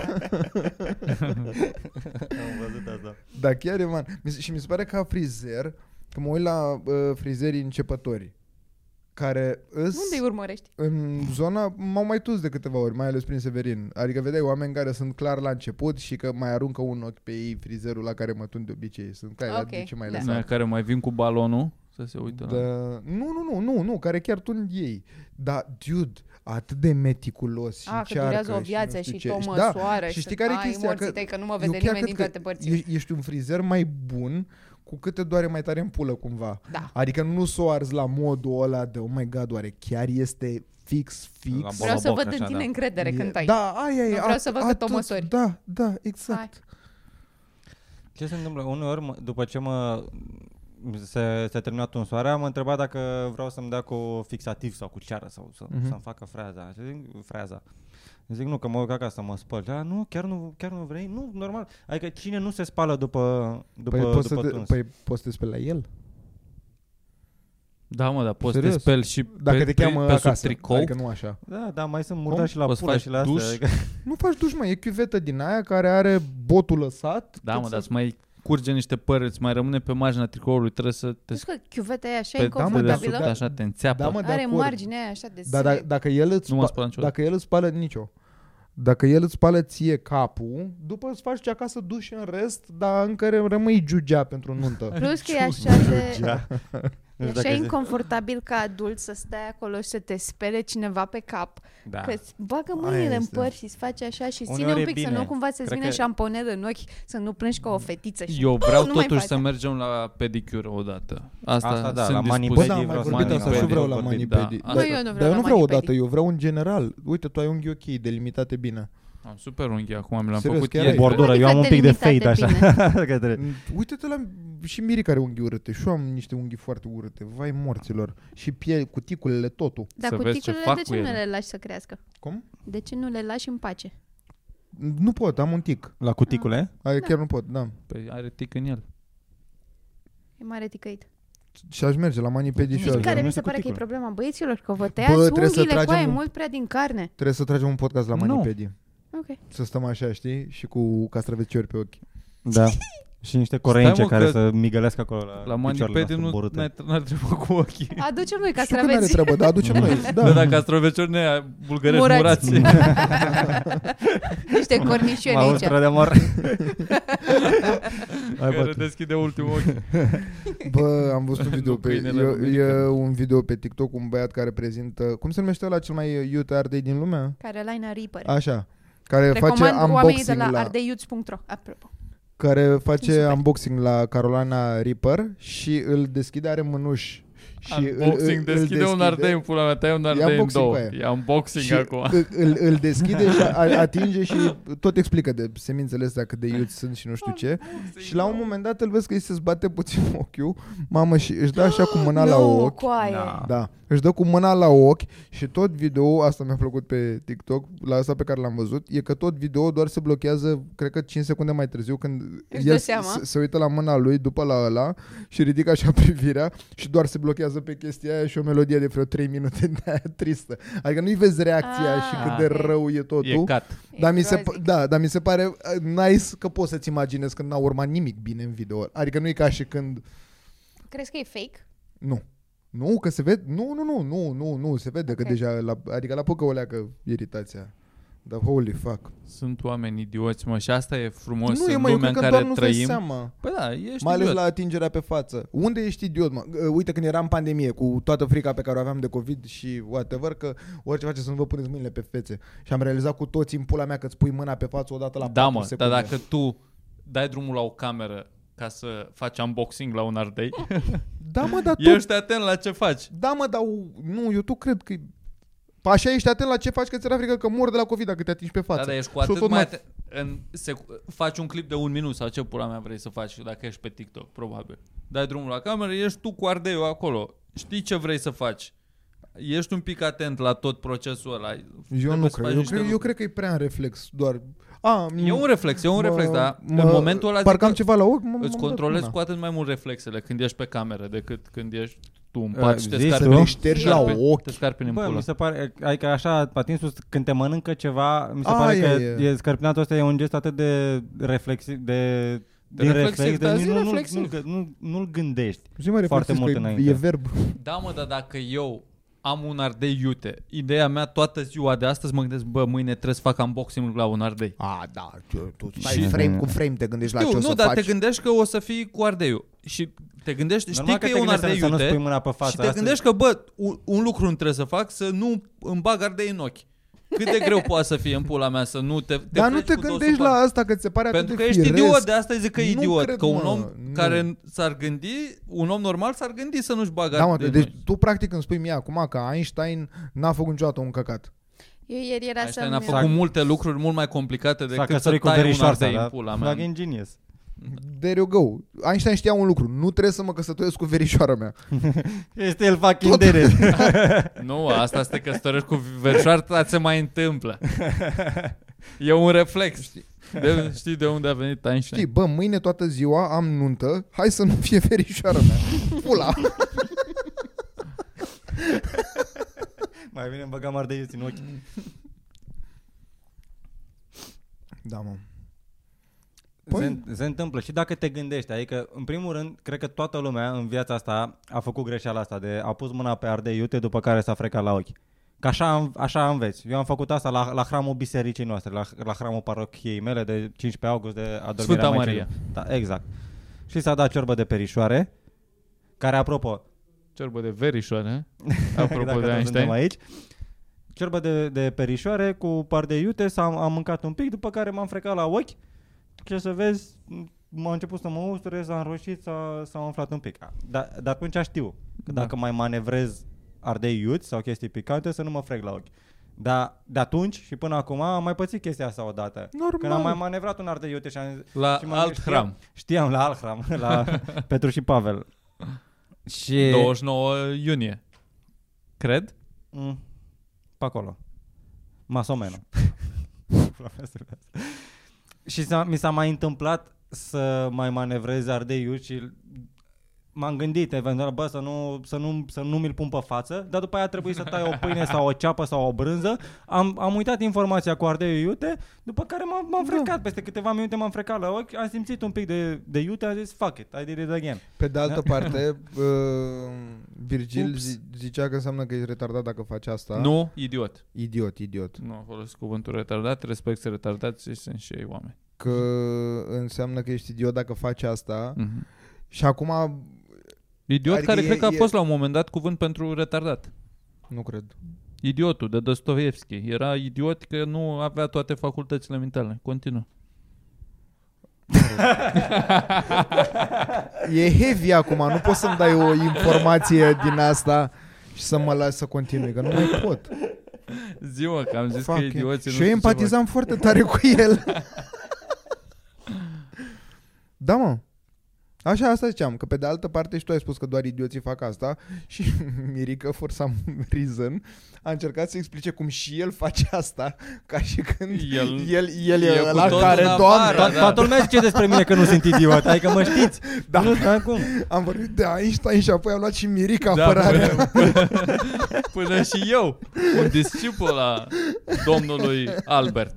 Am văzut asta. Da, chiar e, man. Mi se- Și mi se pare ca frizer, că mă uit la uh, frizerii începători, care îs Unde îi urmărești? în zona, m-au mai tus de câteva ori, mai ales prin Severin. Adică vedeai oameni care sunt clar la început și că mai aruncă un ochi pe ei frizerul la care mă tund de obicei. Sunt clar, Ok, de ce mai da. lăsat. Aia care mai vin cu balonul să se uită Da, la... nu, nu, nu, nu, nu, care chiar tund ei. Dar, dude, atât de meticulos și Ah, că încearcă durează o și viață nu știu și ce. te o Da, măsoară și și știi să- care e ai, chestia? morții Că tăi, că nu mă eu vede chiar nimeni cred din că toate părțile. e- Ești un frizer mai bun cu cât te doare mai tare în pulă cumva. Da. Adică nu s-o arzi la modul ăla de oh my god, oare chiar este fix, fix. La Vreau să boloboc, văd așa, în tine da. încredere când tai. Da, aia e. Nu vreau să văd cât o atât, măsori. Da, da, exact. Ce se întâmplă? Uneori, mă- după ce mă se, se termină tunsoarea, m-a întrebat dacă vreau să-mi dea cu fixativ sau cu ceară sau să, Mhm. să-mi facă freaza. Și zic, freaza. Zic, nu, că mă duc acasă să mă spăl. Da, nu, chiar nu, chiar nu vrei? Nu, normal. Adică cine nu se spală după, după, Păi, poți, să după te, tuns? păi poți să te speli la el? Da, mă, dar poți să te Serios? speli și Dacă pe, te pe, cheamă pe sub acasă. tricou. Adică nu așa. Da, da, mai sunt murdari și la Poți pulă faci și la astea. duș? Adică, Nu faci duș, mă, e chiuvetă din aia care are botul lăsat. Da, cât mă, să- dar îți mai curge niște păr, îți mai rămâne pe marginea tricoului, trebuie să te Știi că chiuveta e așa pe da, mă, inconfortabilă? dedesubt, așa te înțeapă. Da, mă, de Are acord. marginea aia așa de Dar da, dacă el îți Nu m-am spa- spălat niciodată. dacă el îți spală nicio. Dacă el îți spală ție capul, după îți faci acasă duș în rest, dar încă ră- rămâi giugea pentru nuntă. Plus că e așa de... nu E știu așa dacă inconfortabil ca adult să stai acolo și să te spele cineva pe cap. da. Că îți bagă Aia mâinile în este. păr și îți face așa și Uneori ține un e pic să bine. nu cumva să-ți Cred vină că- șamponel în ochi, să nu plângi ca o fetiță. Și Eu vreau nu mai totuși faci. să mergem la pedicură odată. Asta, Asta da, sunt la mani dispus. Bă, da, am Pedii mai vreau să vorbit mani asta și pedii, vreau la vorbit, manipedi. da. Nu, Asta- eu nu vreau Dar eu la nu vreau manipedi. odată, eu vreau în general. Uite, tu ai unghii ok, delimitate bine. Am super unghi acum, mi l-am Serios, făcut chiar ieri. ai? Bordură, eu am un Adică pic de delimitate fade așa. bine. Către- Uite-te la și Miri care unghi urâte. Și eu am niște unghi foarte urâte. Vai morților. Și piele, cuticulele, totul. Dar Să vezi ce cuticulele fac de cu ce nu ele. le lași să crească? Cum? De ce nu le lași în pace? Nu pot, am un tic. La cuticule? Adică chiar nu pot, da. Păi are tic în el. E mare ticăit. Și aș merge la manipedi și Știi aș Știi care nu mi este se pare că e cuticul. problema băieților? Că vă tăiați trebuie să unghiile cu tragem aia un- mult prea din carne. Trebuie să tragem un podcast la Nu. manipedi. Ok. Să stăm așa, știi? Și cu castraveciori pe ochi. Da. Și niște coreince mă, care că să migălească acolo la, La picioarele manipedi noastre nu borâte. n-ai- n-ar trebui cu ochii. Aducem noi Știu că n-are castraveți. treabă, dar aducem noi. Da, Da. dacă astroveciori ne bulgărești Murați. murați. Niște cornișoni Mă aici. austră de mor. Hai, Care bă, deschide ultimul ochi. Bă, am văzut un video Nu pe câinele e, lui e Mirica. un video pe TikTok cu un băiat care prezintă, cum se numește ăla cel mai iute ardei din lume? Carolina Reaper. Așa. Care face Recomand oamenii de unboxing la la, ardeiuți punct ro. Apropo. care face Super. unboxing la Carolina Reaper și îl deschide, are mânuși. Și Unboxing, deschide un ardei în pula mea, tai un ardei în unboxing două. cu aia. E unboxing și acum. îl, îl, îl deschide și a- atinge și tot explică de semințele astea cât de iuți sunt și nu știu ce. Și la un moment dat îl vezi că îi se zbate puțin ochiul, mamă, și își dă așa cu mâna la Nu, ochi. coaie. Da. Da, își dă cu mâna la ochi și tot video, asta mi-a plăcut pe TikTok, la asta pe care l-am văzut, e că tot video doar se blochează, cred că cinci secunde mai târziu, când Își dă el seama. se, se uită la mâna lui după la ăla și ridică așa privirea și doar se blochează pe chestia aia și o melodie de vreo trei minute de aia tristă. Adică nu-i vezi reacția Ah, și cât de ok. rău e totul. E cat. E Dar mi, se, groaznic. da, dar mi se pare uh, nice că poți să-ți imaginezi că n-a urmat nimic bine în video. Adică nu e ca și când... Crezi că e fake? Nu. Nu, că se vede... Nu, nu, nu, nu, nu, nu, se vede Ok. că deja... La, adică la pocă o leacă iritația. Dar holy fuck. Sunt oameni idioți, mă, și asta e frumos nu e, în mă, eu lumea cred în că doar care nu-ți dai trăim. seama. Păi da, ești Mai ales idiot. la atingerea pe față. Unde ești idiot, mă? Uh, Uite, când eram în pandemie, cu toată frica pe care o aveam de COVID și whatever, că orice face să nu vă puneți mâinile pe fețe. Și am realizat cu toți în pula mea că îți pui mâna pe față odată la Da, patru mă, secunde. dar dacă tu dai drumul la o cameră ca să faci unboxing la un ardei, Da, mă, dar tot... ești atent la ce faci. Da, mă, dar nu, eu tu cred că... Așa ești atent la ce faci, că ți-era frică că mor de la COVID dacă te atingi pe față. Da, dar ești cu Și atât tot mai atent. În, se, faci un clip de un minut sau ce pula mea vrei să faci dacă ești pe TikTok, probabil. Dai drumul la cameră, ești tu cu ardeiul acolo. Știi ce vrei să faci. Ești un pic atent la tot procesul ăla. Eu nu cred. Eu cred, eu cred că e prea în reflex, doar... A, E un reflex, e un mă- reflex, dar mă- în momentul ăla Parcă am zic că ceva la ochi, mă, îți m-am dat controlezi mâna. cu atât mai mult reflexele când ești pe cameră decât când ești tu în Uh, pat și te zici Să scarpini, tu? te ștergi la scarpini- ochi. te scarpini în Bă, pulă. mi se pare, adică așa, atinsul, când te mănâncă ceva, mi se Aia pare că e. e, scărpinatul ăsta e un gest atât de reflexiv, de, De din reflexiv, reflex, da, de zi nu, nu, reflexiv. nu, nu, nu-l gândești. Zi, mă, Foarte reflexiv, mult că e- înainte. E verb. Da, mă, dar dacă eu am un ardei iute, ideea mea toată ziua de astăzi mă gândesc, bă, mâine trebuie să fac unboxing la un ardei. A, da, tu, tu stai Și- frame cu frame, te gândești la Știu, ce o nu, să dar faci. te gândești că o să fii cu ardeiul. Și te gândești, Normal știi că, te e un gândești ardei să nu-ți pui iute mâna pe față. și te asta- gândești că, bă, un, un lucru nu trebuie să fac, să nu îmi bag ardei în ochi. Cât de greu poate să fie în pula mea să nu te, te Dar nu te cu gândești dosul la pe... asta, că ți se pare Pentru atât că de ești firesc. idiot, de asta zic că e Nu idiot. cred, Că un mă, om nu. care s-ar gândi, un om normal s-ar gândi să nu-și bagă Da, mă, de deci noi. tu practic îmi spui mie acum că Einstein n-a făcut niciodată un căcat. Eu ieri era Einstein să a făcut multe lucruri mult mai complicate S-a decât să căsătorit cu tai un verișoarța, ardei în da? pula mea. Fucking genius. There you go. Einstein știa un lucru. Nu trebuie să mă căsătoresc cu verișoara mea. Este el fucking did it. Nu, asta să te căsătorești cu verișoarța se mai întâmplă. E un reflex. De, știi de unde a venit Einstein? Știi, bă, mâine toată ziua am nuntă, hai să nu fie verișoara mea. Pula. Mai bine îmi băgam ardeiuți în ochi. Da, mă. Păi... Se, se întâmplă și dacă te gândești, adică în primul rând, cred că toată lumea în viața asta a făcut greșeala asta de a pus mâna pe ardei iute după care s-a frecat la ochi. Că așa, așa înveți. Eu am făcut asta la, la hramul bisericii noastre, la, la hramul parochiei mele de cincisprezece august de adormirea Sfânta Maicii. Maria. Da, exact. Și s-a dat ciorbă de perișoare, care apropo... Ciorbă de verișoare, apropo dacă de tot Einstein. suntem aici. Ciorbă de, de perișoare cu ardei iute, s-am, am mâncat un pic, după care m-am frecat la ochi. Ce să vezi, m-a început să mă usture, s-a înroșit, s-a, s-a umflat un pic. Dar de atunci știu că Da. dacă mai manevrez ardei iuți sau chestii picante, să nu mă frec la ochi. Dar de atunci și până acum am mai pățit chestia asta odată. Normal. Când am mai manevrat un ardei iute și am La și mă- alt știam- hram. Știam, la alt hram, la Petru și Pavel. Și... douăzeci și nouă iunie. Cred? Mm, pe acolo. Masomeno. Și s-a, mi s-a mai întâmplat să mai manevrez ardeiul și m-am gândit eventual, bă, să nu, să nu, să nu mi-l pun pe față, dar după aia trebuie să tai o pâine sau o ceapă sau o brânză. Am, am uitat informația cu ardeiul iute, după care m-am, m-am frecat. Peste câteva minute m-am frecat la ochi, am simțit un pic de, de iute, am zis, fuck it, I did it again. Pe de altă parte, uh, Virgil Ups. zi- zicea că înseamnă că ești retardat dacă faci asta. Nu, idiot. Idiot, idiot. Nu folosesc cuvântul retardat, respect să retardați și sunt și ei oameni. Că înseamnă că ești idiot dacă faci asta. Mhm. Și acum, Idiot Adică care e- cred că a e- fost la un moment dat cuvânt pentru retardat. nu cred. Idiotul de Dostoevski. Era idiot că nu avea toate facultățile mentale. Continuă. E heavy acum, nu poți să-mi dai o informație din asta și să mă lași să continui, că nu mai pot. Zi-mă, că am zis Fuck că it. idioții Și nu eu știu ce empatizam foarte tare cu el. Da, mă. Așa, asta ziceam, că pe de altă parte și tu ai spus că doar idioții fac asta și Mirica, for some reason, a încercat să explice cum și el face asta, ca și când El- el, el e, e cu ăla totul care, în doamne, afară. To- Toată lumea zice despre mine că nu sunt idiot, adică mă știți. Da. Nu știu cum. am vorbit de Einstein și apoi am luat și Mirica Da, apărarea. până, până și eu, un discipol a domnului Albert.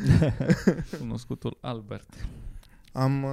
Cunoscutul Albert. Am, uh,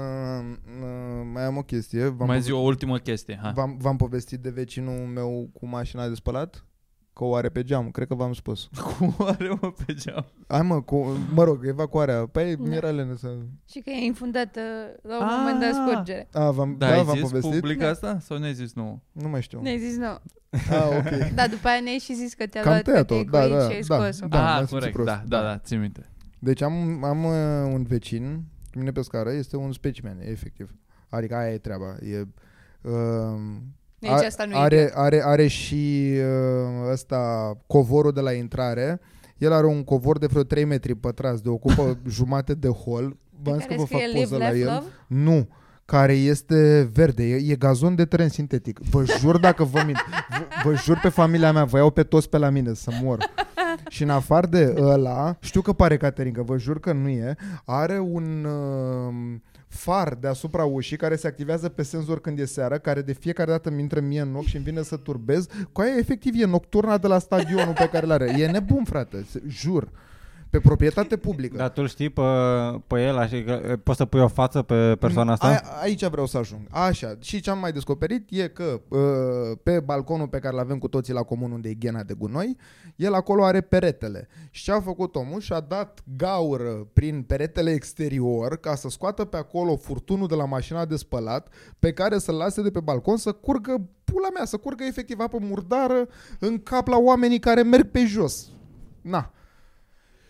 uh, mai am o chestie. V-am, Mai pove- zi o ultimă chestie. Ha. v-am, v-am povestit de vecinul meu cu mașina de spălat? Că o are pe geam, cred că v-am spus. Cum are mă pe geam? Hai mă, cu, mă rog, evacuarea. Păi, Miralene să... Și că e infundată la un Ah. moment dat scurgere. A, v-am, Da, da, ai v-am zis povestit? public asta? Sau ne-ai zis nu? Nu mai știu. Ne-ai zis nu. Ah, ok. Da, după aia ne-ai și zis că te-a Cam luat pe tăiat-o, tei cu da, aici da, și ai da. scos-o. Da, m-am ah, simțit corect, prost. da, da, da, ții minte. Deci am, am uh, un vecin, cu mine pe scară, este un specimen, efectiv. Adică aia e treaba. E, uh, Deci asta nu e are, idiot. are, are și uh, ăsta, covorul de la intrare. El are un covor de vreo trei metri pătrați, de ocupă jumate de hol. V-am zis că vă fac poză la el. Love? Nu, care este verde, e, e gazon de teren sintetic. Vă jur dacă vă mint. Vă, vă jur pe familia mea, vă iau pe toți pe la mine să mor. Și în afară de ăla, știu că pare Caterinca, vă jur că nu e, are un uh, far deasupra ușii care se activează pe senzor când e seară, care de fiecare dată mi intră mie în ochi și îmi vine să turbez. Cu aia efectiv e nocturna de la stadionul pe care l-are. E nebun, frate, jur. Pe proprietate publică. Dar tu știi pe, pe el, așa că poți să pui o față pe persoana asta? A, aici vreau să ajung. Așa. Și ce am mai descoperit e că uh, pe balconul pe care l-avem cu toții la comun, unde e ghena de gunoi, el acolo are peretele. Și ce a făcut omul? Și-a dat gaură prin peretele exterior ca să scoată pe acolo furtunul de la mașina de spălat, pe care să-l lase de pe balcon să curgă pula mea, să curgă efectiv apă murdară în cap la oamenii care merg pe jos. Na.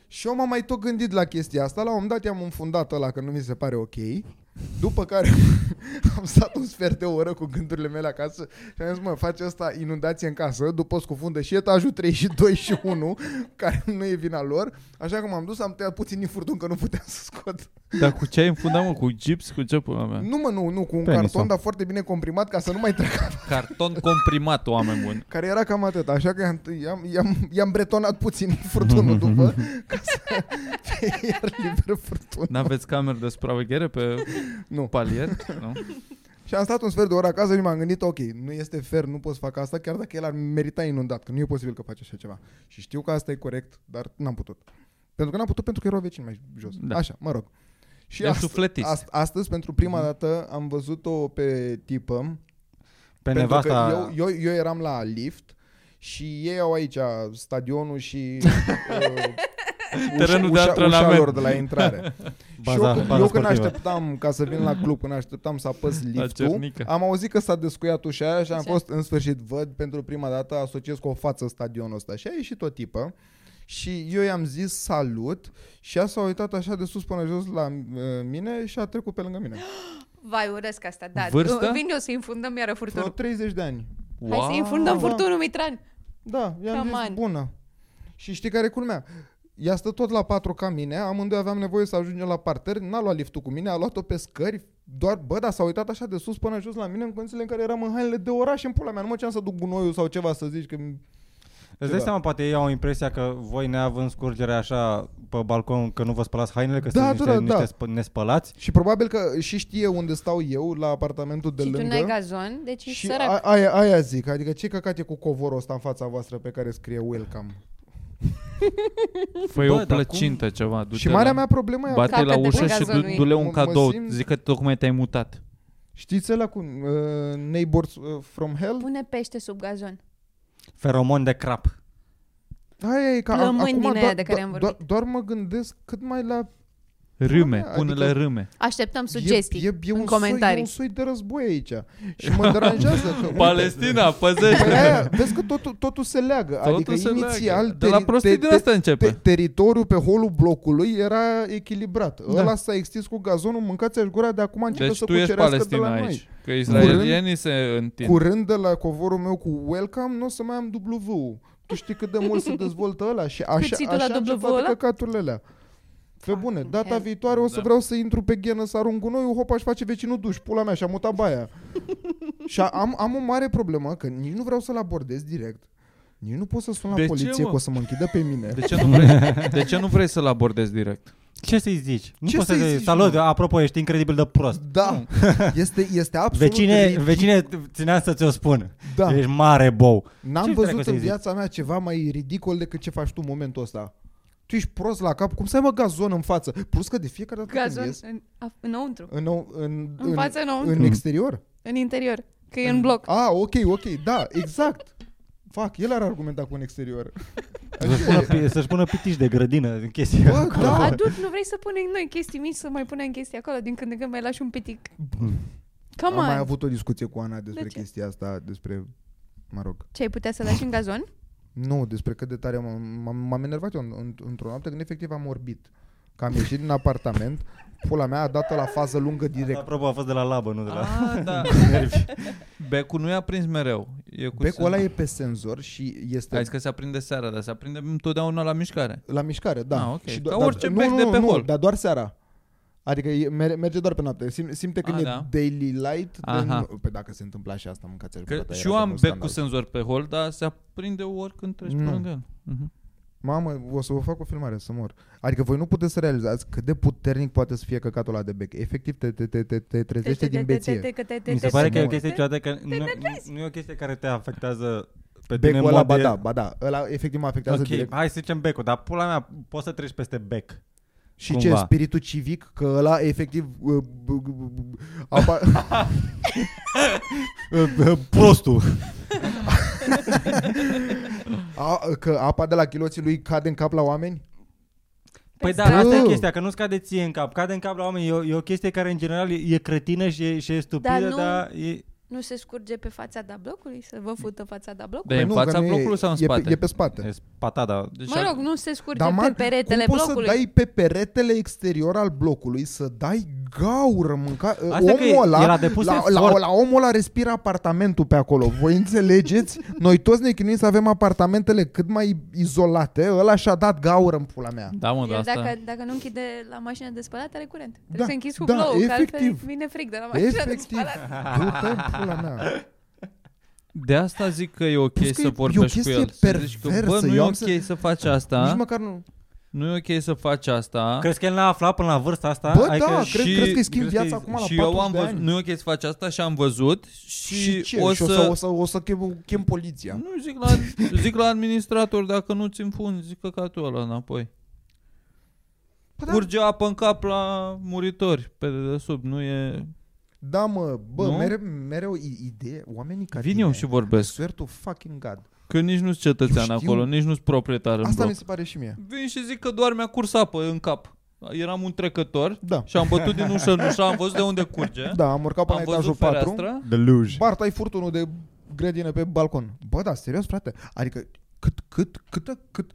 Și eu m-am mai tot gândit la chestia asta. La un moment dat i-am înfundat ăla că nu mi se pare ok. După care am stat un sfert de oră cu gândurile mele acasă și am zis, mă, face asta inundație în casă, după scufundă și etajul trei și doi și unu, care nu e vina lor. Așa că m-am dus, am tăiat puțin din furtun că nu puteam să scot. Dar cu ce ai înfundat, mă? Cu gips? Cu ce pula mea? Nu, mă, nu, nu, cu un Penisul. carton, dar foarte bine comprimat ca să nu mai treacă. Carton comprimat, oameni buni. Care era cam atât, așa că i-am, i-am, i-am, i-am bretonat puțin furtunul după, ca să fie iar liber furtunul. N-aveți cameră de supraveghere pe Nu. palier? Nu? Și am stat un sfert de oră acasă și m-am gândit, ok, nu este fair, nu pot să fac asta, chiar dacă el ar merita inundat, că nu e posibil că face așa ceva. Și știu că asta e corect, dar n-am putut. Pentru că n-am putut pentru că erau vecini mai jos. Da. Așa, mă rog. Și Ești ast- sufletist. ast- astăzi, pentru prima dată, am văzut-o pe tipă. Pe Pentru nevasta... că eu, eu, eu eram la lift și ei au aici stadionul și uh, Terenul de ușa, antrenament. ușa lor de la intrare. Baza- și eu, baza eu când sportivă. așteptam ca să vin la club, când așteptam să apăs liftul, Cernică. am auzit că s-a descuiat ușa aia și am Așa. fost, în sfârșit, văd pentru prima dată, asociez cu o față stadionul ăsta. Și a ieșit o tipă și eu i-am zis salut și ea s-a uitat așa de sus până jos la uh, mine și a trecut pe lângă mine. Vai, urăsc asta, da. Vârstă? Vin eu să infundăm iară Vreo furtunul. treizeci de ani. Hai să infundăm Da. furtunul, Mitran. Da, i-am Come zis on. bună. Și știi care e culmea? Ea stă tot la patru ca mine, amândoi aveam nevoie să ajungem la parter, n-a luat liftul cu mine, a luat-o pe scări, doar, bă, dar s-a uitat așa de sus până jos la mine în condițiile în care eram în hainele de oraș în pula mea, nu mă ceam să duc gunoiul sau ceva să zici că... Îți dai seama, poate ei au impresia că voi neavând scurgere așa pe balcon, că nu vă spălați hainele, că Da, sunteți da, niște, da, niște da. spă- nespălați? Și probabil că și știe unde stau eu, la apartamentul de Și tu lângă. n-ai gazon, deci ești Și sărac. a, aia, aia zic, adică ce căcat e cu covorul ăsta în fața voastră pe care scrie welcome? Fă-i Bă, o dar plăcintă ceva. Du-te Și marea la... mea problemă e, Bate la Capete ușă pe și gazonul du- ei. du-le un Mă- cadou. mă simt- Zic că tocmai te-ai mutat. știți ăla cu uh, Neighbors uh, from Hell? Pune pește sub gazon. Feromon de crap. Aia e, că Plămâni acum din aia doar, de care am doar, vorbit. doar mă gândesc cât mai la... Râme, Adică- pune-le râme. Așteptăm sugestii e, e, e în un comentarii. Soi, e un soi de război aici. Și mă deranjează că... uite, Palestina, păzește! Păi aia, vezi că totul, totul se leagă. Totul adică se inițial leagă. De la teri- prostii din asta începe. te- teritoriul pe holul blocului era echilibrat. Da. Ăla s-a extins cu gazonul, mâncați-aș gura, de acum începe Deci să tu ești cucerească de la Palestina noi. aici. Că israelienii se întind. Curând de la covorul meu cu welcome, nu o să mai am W-ul. Tu știi cât de mult se dezvoltă ăla și așa, ții tu la așa încep W-ul toate ăla? căcaturile alea. Pe bune, data hell. viitoare o să Da. vreau să intru pe ghenă, să arunc gunoiul, hop, aș face vecinul duș, pula mea, și am mutat baia. Și am, am o mare problemă, că nici nu vreau să-l abordez direct, nici nu pot să sun la De ce, poliție, mă? că o să mă închidă pe mine. De ce nu vrei, de ce nu vrei să-l abordezi direct? Ce să-i zici? Nu Ce poți să să-i zici, zici, salut, mă? apropo, ești incredibil de prost. Da, este, este absolut Vecine, ridicol. vecine, țineam să ți-o spun. Da. Ești mare bou. N-am Ce văzut dracu să-i în zici? viața mea ceva mai ridicol decât ce faci tu în momentul ăsta. Tu ești prost la cap, cum să ai mă gazon în față? Plus că de fiecare dată când Gazon ies, în, a, înăuntru. în, în, în, În față, înăuntru. în exterior. În interior. Că e în bloc. Ah, ok, ok, da, exact. Fac, el ar argumenta cu în exterior. Să-și pună, pi- să-și pună pitici de grădină în chestia. Bă, da. Adult, nu vrei să punem noi chestii mici, să mai punem chestii acolo, din când în când mai lași un pitic. Come Am mai on! avut o discuție cu Ana despre De ce? chestia asta, despre, mă rog, Ce ai putea să lași în gazon? nu, despre cât de tare m-am, m-am, m-am enervat eu în, în, într-o noapte când efectiv am orbit. Că am ieșit din apartament, pula mea a dat la fază lungă direct. Apropo, a fost de la labă, nu de la... Ah, da. Becul nu e aprins mereu. E cu Becul ăla senzor. e pe senzor și este Ai zis că se aprinde seara, dar se aprinde întotdeauna la mișcare. la mișcare, da. Ah, ok. Și Ca do- orice nu, bec nu, de pe nu, hol. dar doar seara. Adică e, mer- merge doar pe noapte. Sim, simte când Ah, e da. daily light. Aha. Then, păi dacă se întâmpla și asta, mâncați Că și eu am bec cu senzor pe hol, dar se aprinde oricând treci pe Nu. lângă el. Mhm. Mamă, o să vă fac o filmare, să mor. Adică voi nu puteți să realizați cât de puternic poate să fie căcatul ăla de bec. Efectiv te, te, te, te, te trezește din beție. Mi se pare că e o te- chestie ciudată, că nu, nu, nu e o chestie care te afectează pe tine Becul în ăla, mod ba de- da, ba da. Ăla efectiv mă afectează Ok, direct. hai să zicem becul, dar pula mea, poți să treci peste bec. Și cumva. ce, spiritul civic? Că ăla efectiv... uh, b- b- b- apa... Prostul. A, că apa de la chiloții lui cade în cap la oameni? Păi da, asta e Bă. chestia, că nu-ți cade ție în cap. Cade în cap la oameni. E o, e o chestie care în general e, e cretină și e, și e stupidă, Dar nu- dar e... Nu se scurge pe fațada blocului? Să vă fută fațada De blocului? în nu, fața că nu e- blocului sau în e spate? Pe, e pe spate. E spatada. Deci Mă rog, nu se scurge Dar, man, pe peretele cum poți blocului? să dai pe peretele exterior al blocului, să dai gaură, mânca... Asta că Omul ăla, el a depus la, la, efort. la omul ăla respiră apartamentul pe acolo. Voi înțelegeți? Noi toți ne chinuim să avem apartamentele cât mai izolate. Ăla și-a dat gaură în pula mea. Da, mă, de El asta... dacă, dacă nu închide la mașina de spălat, are curent. Trebuie Da, să închizi da, hublou, că altfel efectiv. vine frig de la mașina Efectiv. de spălat. Du-te în pula mea. De asta zic că e ok Plus că să e- vorbești e o cu chestie el. Să zici că, bă, perversă. nu e Eu am ok să- să faci asta. Nici măcar nu... Nu e ok să faci asta. Crezi că el n-a aflat până la vârsta asta? Bă, Adică da, și- cred, crezi că-i schimb crezi că viața e- acum la și eu patruzeci am de văzut, ani? nu e ok să faci asta și am văzut și, Și ce? o și o să... să, o să, o să chem, chem poliția. Nu, zic la, zic la administrator, dacă nu-ți înfunzi, zic căcatul ăla înapoi. Bă, da. Curge apă în cap la muritori pe dedesubt, nu e... Da, mă, bă, Nu? mereu, mereu i- idee, oamenii ca Vin tine, eu și vorbesc. swear to fucking God. Că nici nu-s cetățean Eu știu. acolo, nici nu-s proprietar în Asta bloc. mi se pare și mie. Vin și zic că doar mi-a curs apă în cap. Eram un trecător Da. și am bătut din ușă în ușă, am văzut de unde curge. Da, am urcat până Am la etajul văzut patru. fereastră. The luge. Bart, ai furtunul de grădină pe balcon. Bă, da, serios, frate. Adică cât, cât, cât, cât...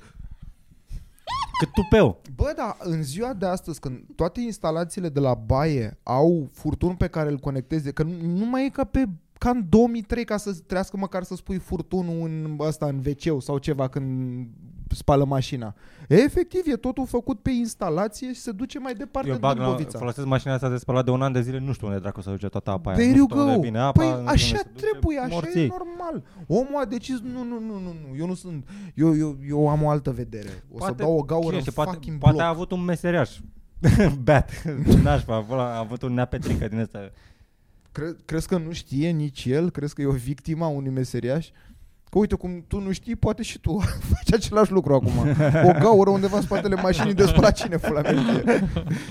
Cât tupeu. Bă, da, în ziua de astăzi, când toate instalațiile de la baie au furtun pe care îl conectezi, că nu, nu mai e ca pe ca în două mii trei ca să trească măcar să spui furtunul în ăsta, în ve ce sau ceva când spală mașina. Efectiv, e totul făcut pe instalație și se duce mai departe Eu de bag, la, Dâmbovița. folosesc mașina asta de spălat de un an de zile, nu știu unde dracu să duce toată apa aia. There Nu you știu unde go. vine apa, nu Păi știu așa unde se duce, trebuie, așa morții. e normal. Omul a decis, nu, nu, nu, nu, nu, eu nu sunt, eu, eu, eu am o altă vedere. O Poate- să dau o gaură cine în știe, poate, fucking poate bloc. a avut un meseriaș. Bat. Nașpa, acolo a avut un neapetrică din ăsta. Cre- crezi că nu știe nici el? Crezi că e o victima unui meseriaș? Că uite cum tu nu știi, poate și tu faci același lucru acum. O gaură undeva în spatele mașinii de spălat, cine fula mea știe.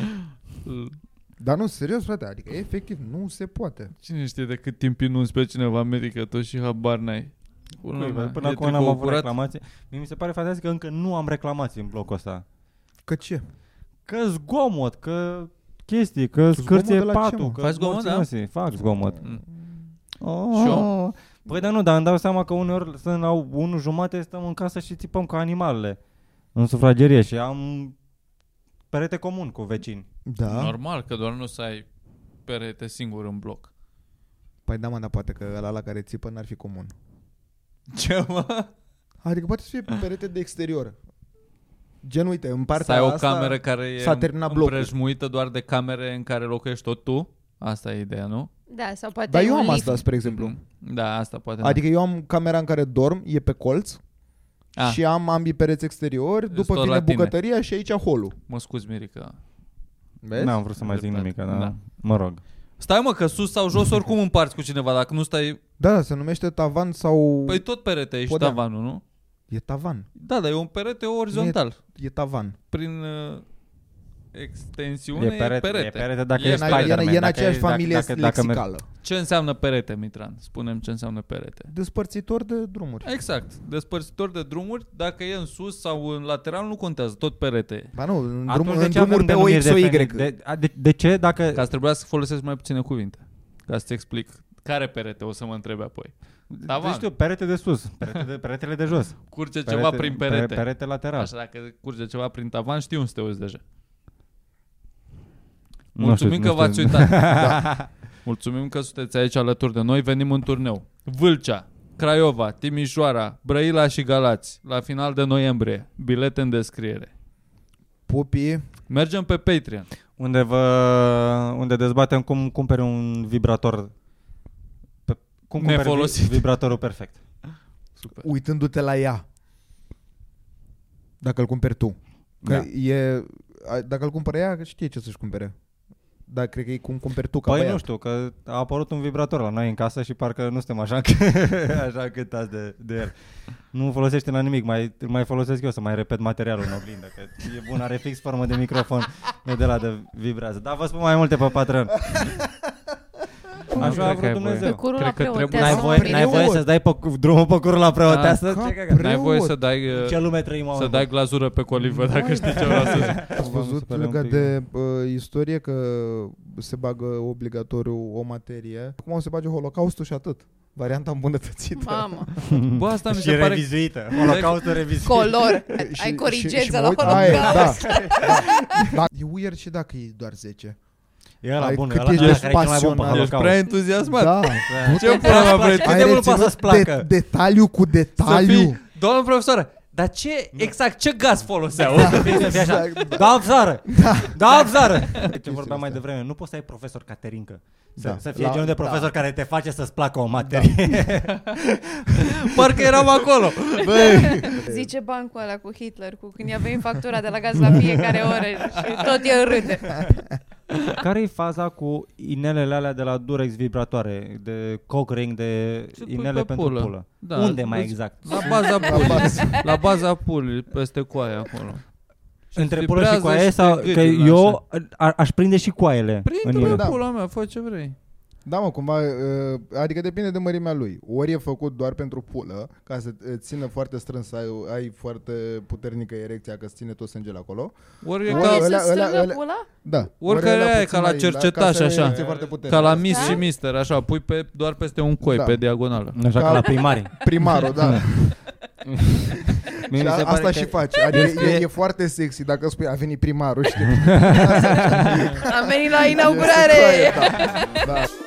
Dar nu, serios, frate, adică efectiv nu se poate. Cine știe de cât timp inunzi pe cineva în America, tot și habar n-ai. Până, Păi, mea, până e acum n-am tricou avut curat. reclamații. Mie mi se pare fantastic că încă nu am reclamații în blocul ăsta. Că ce? Că zgomot, că chestii, că Zgomot scârție de la ce, patul, mă? că Faci zgomot, morții da? noștri. Fac zgomot. Mm. Oh. Și eu? Păi dar nu, dar îmi dau seama că uneori sunt la unu jumate, stăm în casă și țipăm ca animalele în sufragerie și am perete comun cu vecini. Da? Normal, că doar nu să ai perete singur în bloc. Păi da, mă, dar poate că ăla la care țipă n-ar fi comun. Ce, mă? Adică poate să fie perete de exterior. Gen, uite, în Să partea ai o asta cameră care e s-a terminat blocul. împrejmuită doar de camere în care locuiești tot tu? Asta e ideea, nu? Da, sau poate Dar ai eu un am lift. asta, spre exemplu. Da, asta poate. Adică eu am camera în care dorm, e pe colț, da. și am ambii pereți exteriori, Îți după tot vine la tine. bucătăria și aici holul. Mă scuzi, Mirica. Vezi? N-am vrut să mai zic Dreptate. nimic, dar Da. mă rog. Stai, mă, că sus sau jos oricum împarți cu cineva. Dacă nu stai... Da, da, se numește tavan sau... Păi tot perete ești Podeam. tavanul, nu? E tavan. Da, dar e un perete orizontal. E tavan. Prin uh, extensiune E perete, e perete. e perete dacă E e, E, în- Spider-Man. e, e în dacă aceeași dacă- familie dacă- dacă mergi- lexicală. Ce înseamnă perete, Mitran? Spune-mi ce înseamnă perete. Despărțitor de drumuri. Exact. Despărțitor de drumuri, dacă e în sus sau în lateral, nu contează. Tot perete e. Ba nu, în, Atunci drum, de în ce avem drumuri pe O denumiri X O Y. de, de, de, de ce dacă... Ca să trebuia să folosesc mai puține cuvinte. Ca să-ți explic. Care perete o să mă întrebe apoi? Tavan. Deci știu, perete de sus, perete de, peretele de jos. Curge ceva prin perete. Pere, perete lateral. Așa, dacă curge ceva prin tavan, știu unde să te uiți deja. Nu Mulțumim știu, că nu știu. v-ați uitat. Da. Mulțumim că sunteți aici alături de noi. Venim în turneu. Vâlcea, Craiova, Timișoara, Brăila și Galați. La final de noiembrie. Bilete în descriere. Pupii, Mergem pe Patreon. Unde, vă, unde dezbatem cum cumperi un vibrator pe, cum cumperi Nefolosit. vi- vibratorul perfect. Super. uitându-te la ea. Dacă îl cumperi tu. Că Da. e, a- dacă îl cumpără ea, știe ce să-și cumpere. Dar cred că e cum cumperi tu ca Păi băiat. nu știu, că a apărut un vibrator la noi în casă și parcă nu suntem așa, așa câtați de, de el. Nu folosește la nimic, mai, îl mai folosesc eu să mai repet materialul în oglindă, că e bun, are fix formă de microfon, e de la de vibrează. Dar vă spun mai multe pe Patreon. Așa cred a că vrut ai Dumnezeu. voie. Pe curul Cred la că trebuie- preoteasă. N-ai voie, mă, n-ai voie să-ți dai pe, drumul pe curul la preoteasă? Da. Ce cagă? N-ai voie Preot. să dai, uh, Ce lume trăim, să mă? dai glazură pe colivă, dacă știi ce vreau să zic. Ați Mi se văzut pare un legat pic- de uh, istorie că se bagă obligatoriu o materie. Acum o se bage Holocaustul și atât. Varianta îmbunătățită. Mamă, Bă, asta mi Și se pare... revizuită. Holocaustul revizuit. color. Și- Ai și- corigență și mă la uit- aia e, Holocaust. da, da, da. E weird și dacă e doar zece. E ăla Ai bun, cât ăla ești ăla care e cel mai bun pe pasionat. Ești prea Holocaust. entuziasmat. Da. Ce pula mea vrei? Cât de mult poate să-ți placă? De, detaliu cu Să detaliu. fii, doamnă profesoră, dar ce, exact, ce gaz foloseau? Să fie, să fie așa. Exact. Da, obzară! Da, obzară! Ce vorbeam mai devreme, nu poți să ai profesor Caterinca. Să, Da. să fie La- genul de da. profesor care te face să-ți placă o materie. Parcă eram acolo. Băi, Zice bancul ăla cu Hitler, cu când i-a venit factura de la gaz la fiecare oră și tot el râde. Care e faza cu inelele alea de la Durex vibratoare, de cock ring, de Se pui inele pe pentru pulă. pulă? Da, Unde mai îți- exact? La baza La pulii. bază. La baza pulii, peste coaie acolo. Și Între îți pulă și vibrează coaie și sau te că gâdile, eu a, aș prinde și coaiele în Prinde-le ele. Da. pula mea, fă ce vrei. da, mă, cumva, uh, adică depinde de mărimea lui. Ori e făcut doar pentru pulă, ca să îți țină foarte strâns, să ai, ai foarte puternică erecția, că îți ține tot sângele acolo. Ori e Ori ca, Vrei ălea- să ălea- strângă ălea- pula? Da. Oricare ori ălea aia e puțin ca la mai- cercetaș, ca să ai o așa. erecție foarte puternică. ca la Miss Da? și Mister, așa, pui pe, doar peste un coi, Da. pe diagonală. Așa Ca- ca la primari. Primarul, da. Mie Și mi se a, pare asta că și faci. Adică este- e, e foarte sexy dacă spui a venit primarul, știi? Am venit la inaugurare! Da, da.